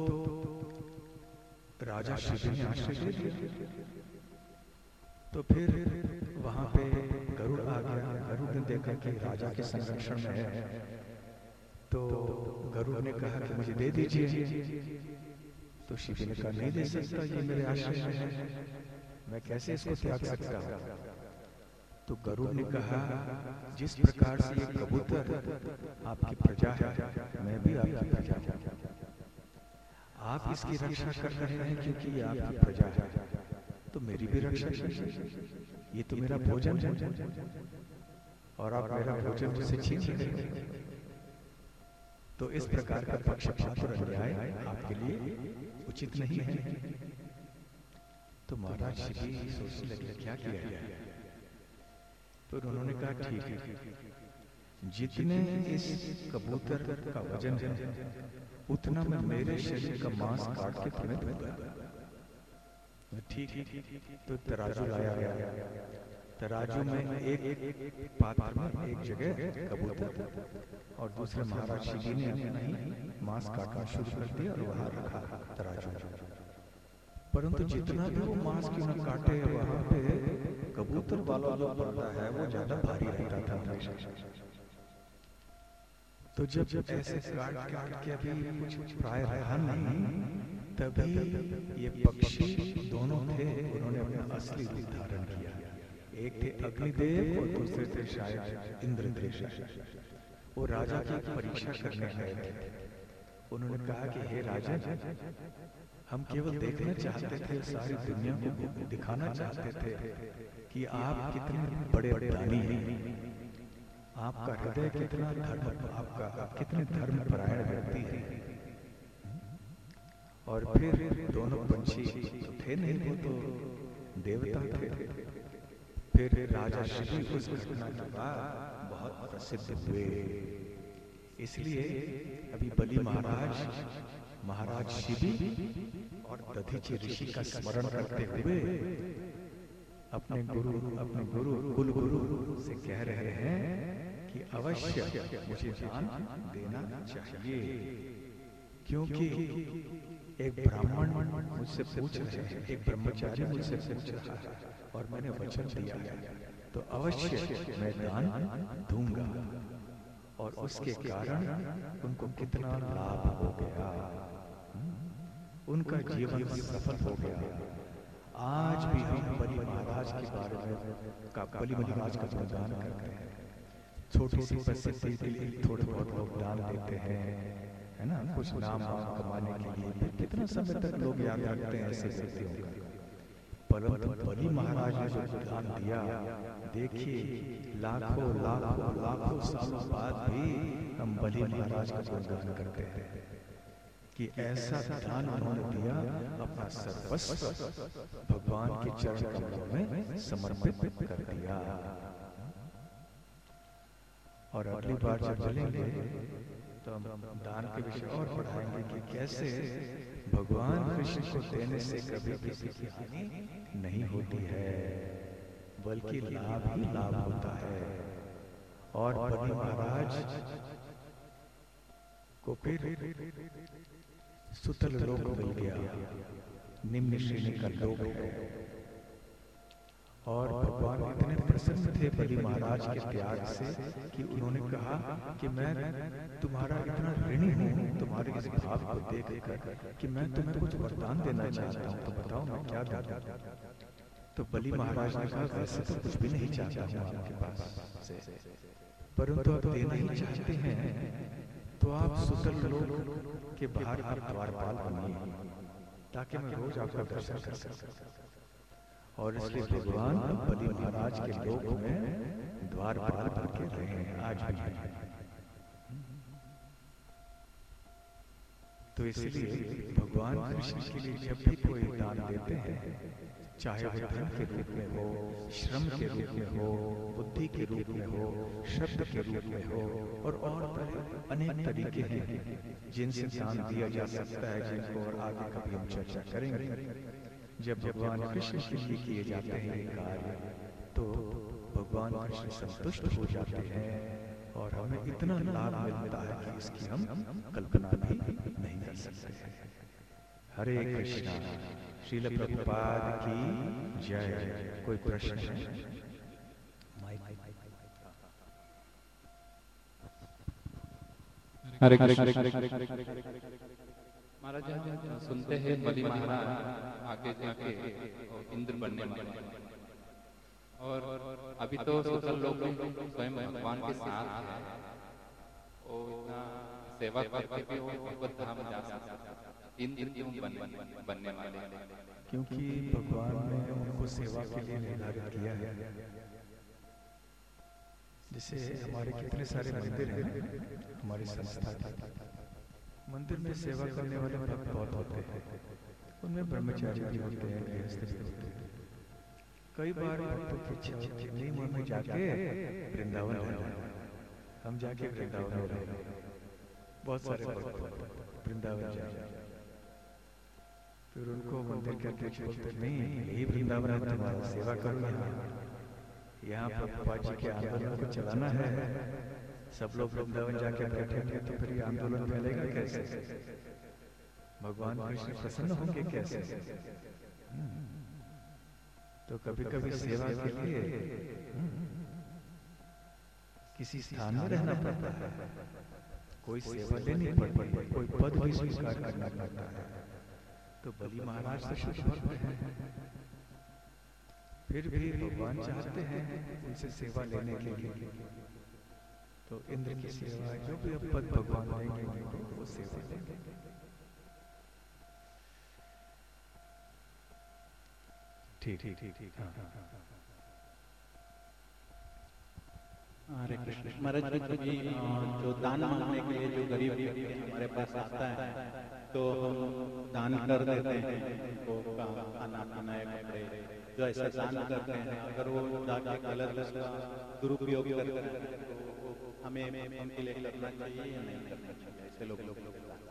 राजा शिबी ने आश्रय दे दिया। तो फिर वहां पे गरुड़ आ गया। गरुड़ ने देखा कि राजा के संरक्षण में है, तो गरुड़ ने कहा कि मुझे दे दीजिए। तो शिबी ने कहा नहीं दे सकता, ये मेरे आश्रय में है, मैं कैसे इसको त्याग सकता हूं। तो गरुड़ ने कहा जिस प्रकार से ये कबूतर आपकी प्रजा है, मैं भी आपकी प्रजा हूं। आप इसकी रक्षा कर रहे हैं क्योंकि ये आपकी प्रजा है, तो मेरी भी रक्षा कीजिए। ये तो मेरा भोजन है और आप मेरा भोजन मुझसे छीन रहे हैं। तो इस प्रकार का पक्षपात और अन्याय आपके लिए उचित नहीं है। तो महाराज शिबी सोचने लगे क्या किया जाए। तो उन्होंने कहा ठीक है, जितने इस कबूतर का वजन है उतना मैं मेरे शरीर का मांस काट के तुम्हें दूंगा। ठीक है। तो तराजू लाया गया। तराजू में एक एक पात्र में एक जगह कबूतर और दूसरे महाराज शिबी ने अपना ही मांस काटना शुरू कर दिया और वहां रखा तराजू। परंतु जितना भी वो मांस क्यों न काटे, वहां पे कबूतर वाला जो पर्दा है वो ज्यादा भारी रहता था हमेशा। तो जब जब ऐसे काट काट के अभी कुछ प्राय रहा नहीं, तभी ये पक्षी दोनों थे, उन्होंने अपना असली रूप धारण किया। एक थे अग्निदेव और दूसरे थे शायद इंद्रदेव। वो राजा की परीक्षा करने आए थे। उन्होंने कहा कि हे राजा, हम केवल देखना चाहते थे, सारी दुनिया को दिखाना चाहते थे कि आप कितने बड़े बड़े दानी हैं, आपका हृदय कितना धर्म, आपका आप कितने धर्म परायण व्यक्ति हैं। और फिर दोनों पंछी तो थे नहीं, वो तो देवता थे। फिर राजा शिबी उस घटना के बाद बहुत प्रसिद्ध हुए। इसलिए अभी बलि महाराज महाराज शिबी और दधीचि ऋषि का स्मरण करते हुए अपने गुरु अपने गुरु कुल गुरु से कह रहे हैं कि अवश्य मुझे दान देना चाहिए। क्योंकि एक ब्राह्मण मुझसे पूछ रहे हैं, एक ब्रह्मचारी मुझसे पूछ रहा है और मैंने वचन दिया है, तो अवश्य मैं दान दूंगा। और उसके कारण उनको कितना लाभ हो गया, उनका जीवन सफल हो गया। आज भी हम बलि महाराज के बारे में का बलि महाराज का गुणगान करते हैं। छोटी सी प्रसिद्धि के लिए थोड़े बहुत लोग दान देते हैं, है ना, कुछ नाम वाम कमाने के लिए। फिर कितना समय तक लोग याद रखते हैं ऐसे व्यक्तियों का। परंतु बलि महाराज ने जो दान दिया, देखिए लाखों लाखों लाखों सालों बाद भी हम बलि महाराज का गुणगान करते हैं कि ऐसा दान उन्होंने दिया, अपना सर्वस्व भगवान के चरण कमलों में समर्पित कर दिया। और अगली बार जब चलेंगे तो हम दान के विषय और पढ़ाएंगे कि कैसे भगवान कृष्ण को देने से कभी किसी की हानि नहीं होती है, बल्कि लाभ ही लाभ होता है। और बलि महाराज को फिर सुतल लोक मिल गया, निम्न श्रेणी का लोक है। और भगवान इतने प्रसन्न थे बलि महाराज के त्याग से कि उन्होंने कहा कि मैं तुम्हारा इतना ऋणी हूँ तुम्हारे इस भाव को देखकर कि मैं तुम्हें कुछ वरदान देना चाहता हूँ, तो बताओ मैं क्या दूँ। तो बलि महाराज ने कहा वैसे तो कुछ भी नहीं चाहता हूँ आपके पास से, परंतु आप देना ही चाहते हैं तो आप सुतल लोक के बाहर आप द्वारपाल बनिए ताकि मैं रोज आपका दर्शन कर सकूं। और इसलिए भगवान बलि महाराज के लोक में द्वारपाल बन के रहे हैं आज भी। तो इसलिए भगवान कृष्ण के लिए जब भी कोई दान देते हैं, चाहे वो धन के रूप में हो, श्रम के रूप में हो, बुद्धि के रूप में हो, शब्द के रूप में हो, और और अनेक तरीके हैं जिनसे दान दिया जा सकता है, जिनको और आगे कभी हम चर्चा करेंगे। जब भगवान कृष्ण के लिए किए जाते हैं ये कार्य तो भगवान कृष्ण संतुष्ट हो जाते हैं और हमें इतना लाभ मिलता है कि इसकी हम कल्पना भी नहीं कर सकते। हरे कृष्णा। श्रील प्रभुपाद की जय। कोई प्रश्न है? हरे कृष्ण। महाराज हम सुनते हैं बलि महाराज आगे जाके इंद्र बनने वाले, और अभी तो सुतल लोग स्वयं भगवान के साथ है, वो इतना सेवा करके भी वो भगवत धाम जा सकते, इंद्र क्यों बन बनने वाले? क्योंकि भगवान ने उनको सेवा के लिए निर्धारित किया है। जैसे हमारे कितने सारे मंदिर हैं, हमारी संस्था के मंदिर में सेवा करने वाले भक्त बहुत होते हैं, उनमें ब्रह्मचारी भी होते हैं, गृहस्थ भी होते हैं। कई बार भक्तों की इच्छा होती है नहीं मन में जाके वृंदावन रहना, हम जाके वृंदावन में रहना। बहुत सारे भक्त वृंदावन जाए, फिर उनको मंदिर के अध्यक्ष बोलते नहीं यही वृंदावन है तुम्हारा, सेवा करो यहाँ, यहाँ प्रभुपाद जी के आंदोलन को चलाना है। सब लोग वृंदावन जाके बैठेंगे तो फिर ये आंदोलन फैलेगा कैसे? भगवान कृष्ण प्रसन्न होंगे कैसे? तो कभी कभी सेवा के लिए किसी स्थान में रहना पड़ता है, कोई सेवा लेनी पड़ती है, कोई पद भी स्वीकार करना पड़ता है। तो बलि महाराज तो शुद्ध भक्त हैं, फिर भी भगवान चाहते हैं उनसे सेवा लेने के लिए, तो इंद्र की सेवा जो भी अब पद भगवान देंगे उनको वो सेवा देंगे। ठीक ठीक ठीक ठीक हाँ हरे कृष्ण। महाराज जी जो दान मांगने के लिए जो गरीब व्यक्ति हमारे पास आता है तो हम दान कर देते हैं, उनको खाना पीना कपड़े जो ऐसा दान करते हैं, अगर वो जाके गलत उसका दुरुपयोग करते हैं तो हमें उनके लिए करना चाहिए या नहीं करना चाहिए? ऐसे लोग लोग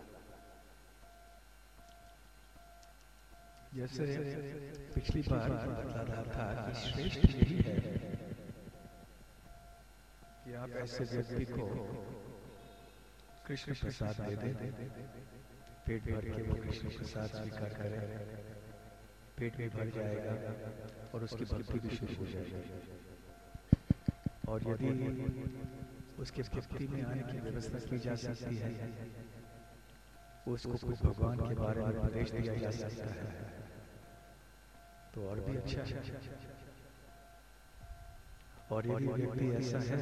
जैसे पिछली बार बता रहा था कि श्रेष्ठ यही है कि आप ऐसे व्यक्ति को कृष्ण प्रसाद दे दें, पेट भर के वो कृष्ण प्रसाद स्वीकार करें, पेट में भर जाएगा और उसकी भक्ति भी शुरू हो जाएगी। और यदि उसके भक्ति में आने की व्यवस्था की जा सकती है, उसको कुछ भगवान के बारे में उपदेश दिया जा सकता है, तो और भी अच्छा है। और यदि व्यक्ति ऐसा है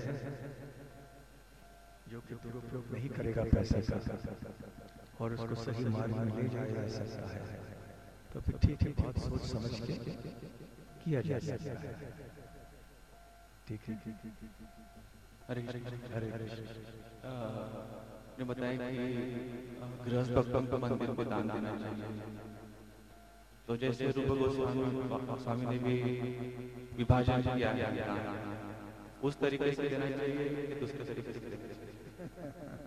जो कि दुरुपयोग नहीं करेगा पैसे का और उसको सही मार्ग में ले जाया जा सकता है, तो फिर ठीक है, बहुत सोच समझ के किया जा सकता है। ठीक है। हरे हरे हरे ने बताया कि गृहस्थ भक्तों को मंदिर को दान देना चाहिए, तो जैसे रूप गोस्वामी स्वामी ने भी विभाजन किया है, उस तरीके से देना चाहिए कि दूसरे तरीके से देना चाहिए?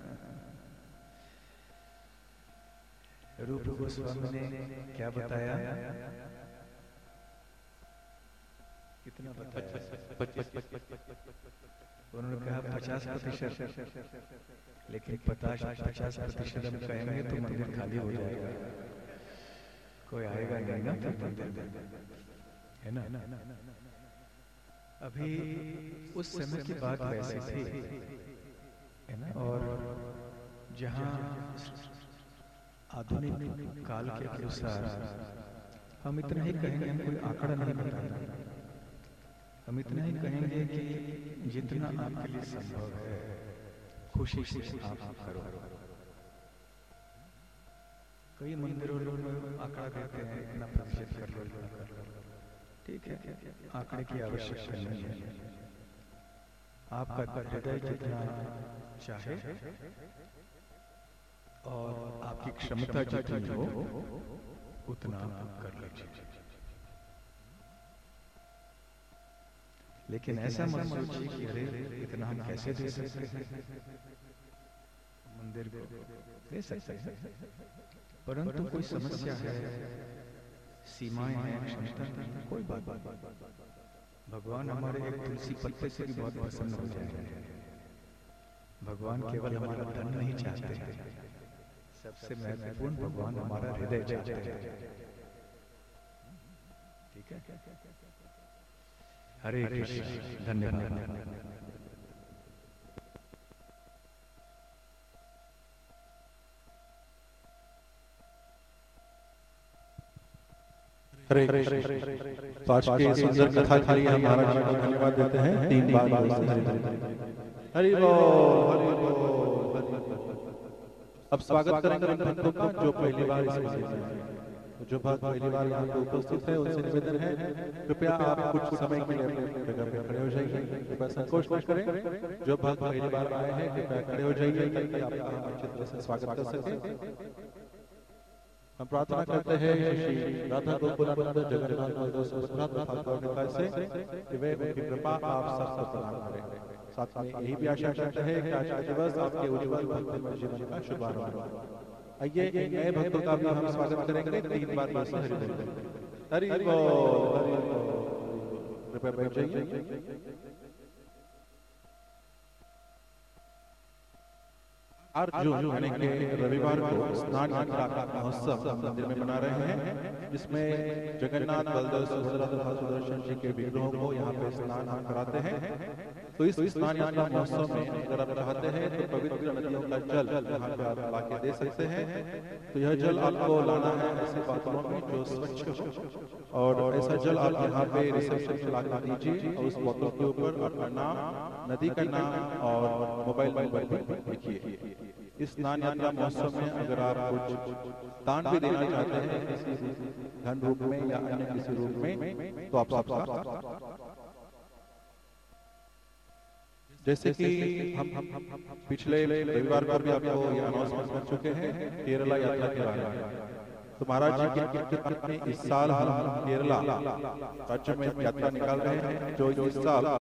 रूप गोस्वामी ने क्या बताया? कितना बताया? उन्होंने कहा पचास पचास प्रतिशत, लेकिन पचास पचास प्रतिशत हम कहेंगे तो मंदिर खाली हो जाएगा, कोई आएगा नहीं ना फिर मंदिर में, है ना। अभी उस समय की बात वैसी थी, है ना। और जहाँ आधुनिक काल के अनुसार हम इतना ही कहेंगे, हम कोई आंकड़ा नहीं बताएंगे, हम इतना ही कहेंगे कि जितना आपके लिए संभव है खुशी से आप करो। कई मंदिरों में आंकड़ा देते हैं इतना प्रतिशत कर लो, इतना कर लो, ठीक है, आंकड़े की आवश्यकता नहीं है। आपका हृदय जितना चाहे और आपकी क्षमता जितनी हो उतना आप कर लीजिए, लेकिन ऐसा मत सोचिए कि अरे इतना हम कैसे दे सकते हैं, मंदिर को दे सकते हैं, परंतु कोई समस्या है, सीमाएं हैं, क्षमता नहीं, कोई बात नहीं, भगवान हमारे एक तुलसी पत्ते से भी बहुत प्रसन्न हो जाएंगे। भगवान केवल हमारा धन नहीं चाहते हैं, सबसे महत्वपूर्ण भगवान हमारा हृदय चाहते हैं, ठीक है। हरे कृष्ण, धन्यवाद। हरे कृष्ण। तो आज की सुंदर कथा के लिए हम महाराज जी को धन्यवाद देते हैं। तीन बार हरि बोल, हरि बोल। अब स्वागत करेंगे उन भक्तों का जो पहली बार इस मंदिर में आए। जो भक्त पहली बार यहाँ पे उपस्थित है उनसे निवेदन है कृपया आप कुछ समय के लिए अपनी जगह पे खड़े हो जाइए, कृपया संकोच न करें। जो भक्त पहली बार आए हैं कृपया खड़े हो जाइए ताकि आपका अच्छी तरह से स्वागत कर सके। हम प्रार्थना करते हैं श्री राधा गोकुलानंद जगन्नाथ बलदेव सुभद्रा तथा गौर से कि वे उनकी कृपा आप सबको प्रदान करें। साथ में यही भी आशा करते हैं कि आज का दिवस आपके उज्जवल भक्तिमय जीवन का शुभारंभ हो। आइए एक नए भक्तों का भी हम स्वागत करेंगे। तीन बार बस हरि बोल, हरि बोल, हरि बोल। कृपया बैठ जाइए। आज जो यानी कि रविवार को स्नान यात्रा महोत्सव मंदिर में मना रहे हैं, जिसमें जगन्नाथ बलदेव सुभद्रा तथा सुदर्शन जी के विग्रहों को यहाँ पे स्नान कराते हैं। तो इस स्नान यात्रा महोत्सव में अगर आप चाहते हैं तो पवित्र नदियों का जल यहाँ पे आप लाके दे सकते हैं। तो यह जल आपको लाना है ऐसे पात्रों में जो स्वच्छ हो, और ऐसा जल आप यहाँ पे रिसेप्शन पे लाकर दीजिए और उस बोतल के ऊपर अपना नाम, नदी का नाम और मोबाइल नंबर भी लिखिए। इस स्नान यात्रा महोत्सव में अगर आप कुछ दान भी देना चाहते हैं किसी धन रूप में या अन्य किसी रूप में, तो आप सबका जैसे कि हम पिछले रविवार को भी आपको ये अनाउंसमेंट कर चुके हैं केरला यात्रा के बारे में। तो महाराज जी की कृपा में इस साल हम केरला राज्य में यात्रा निकाल रहे हैं, जो इस साल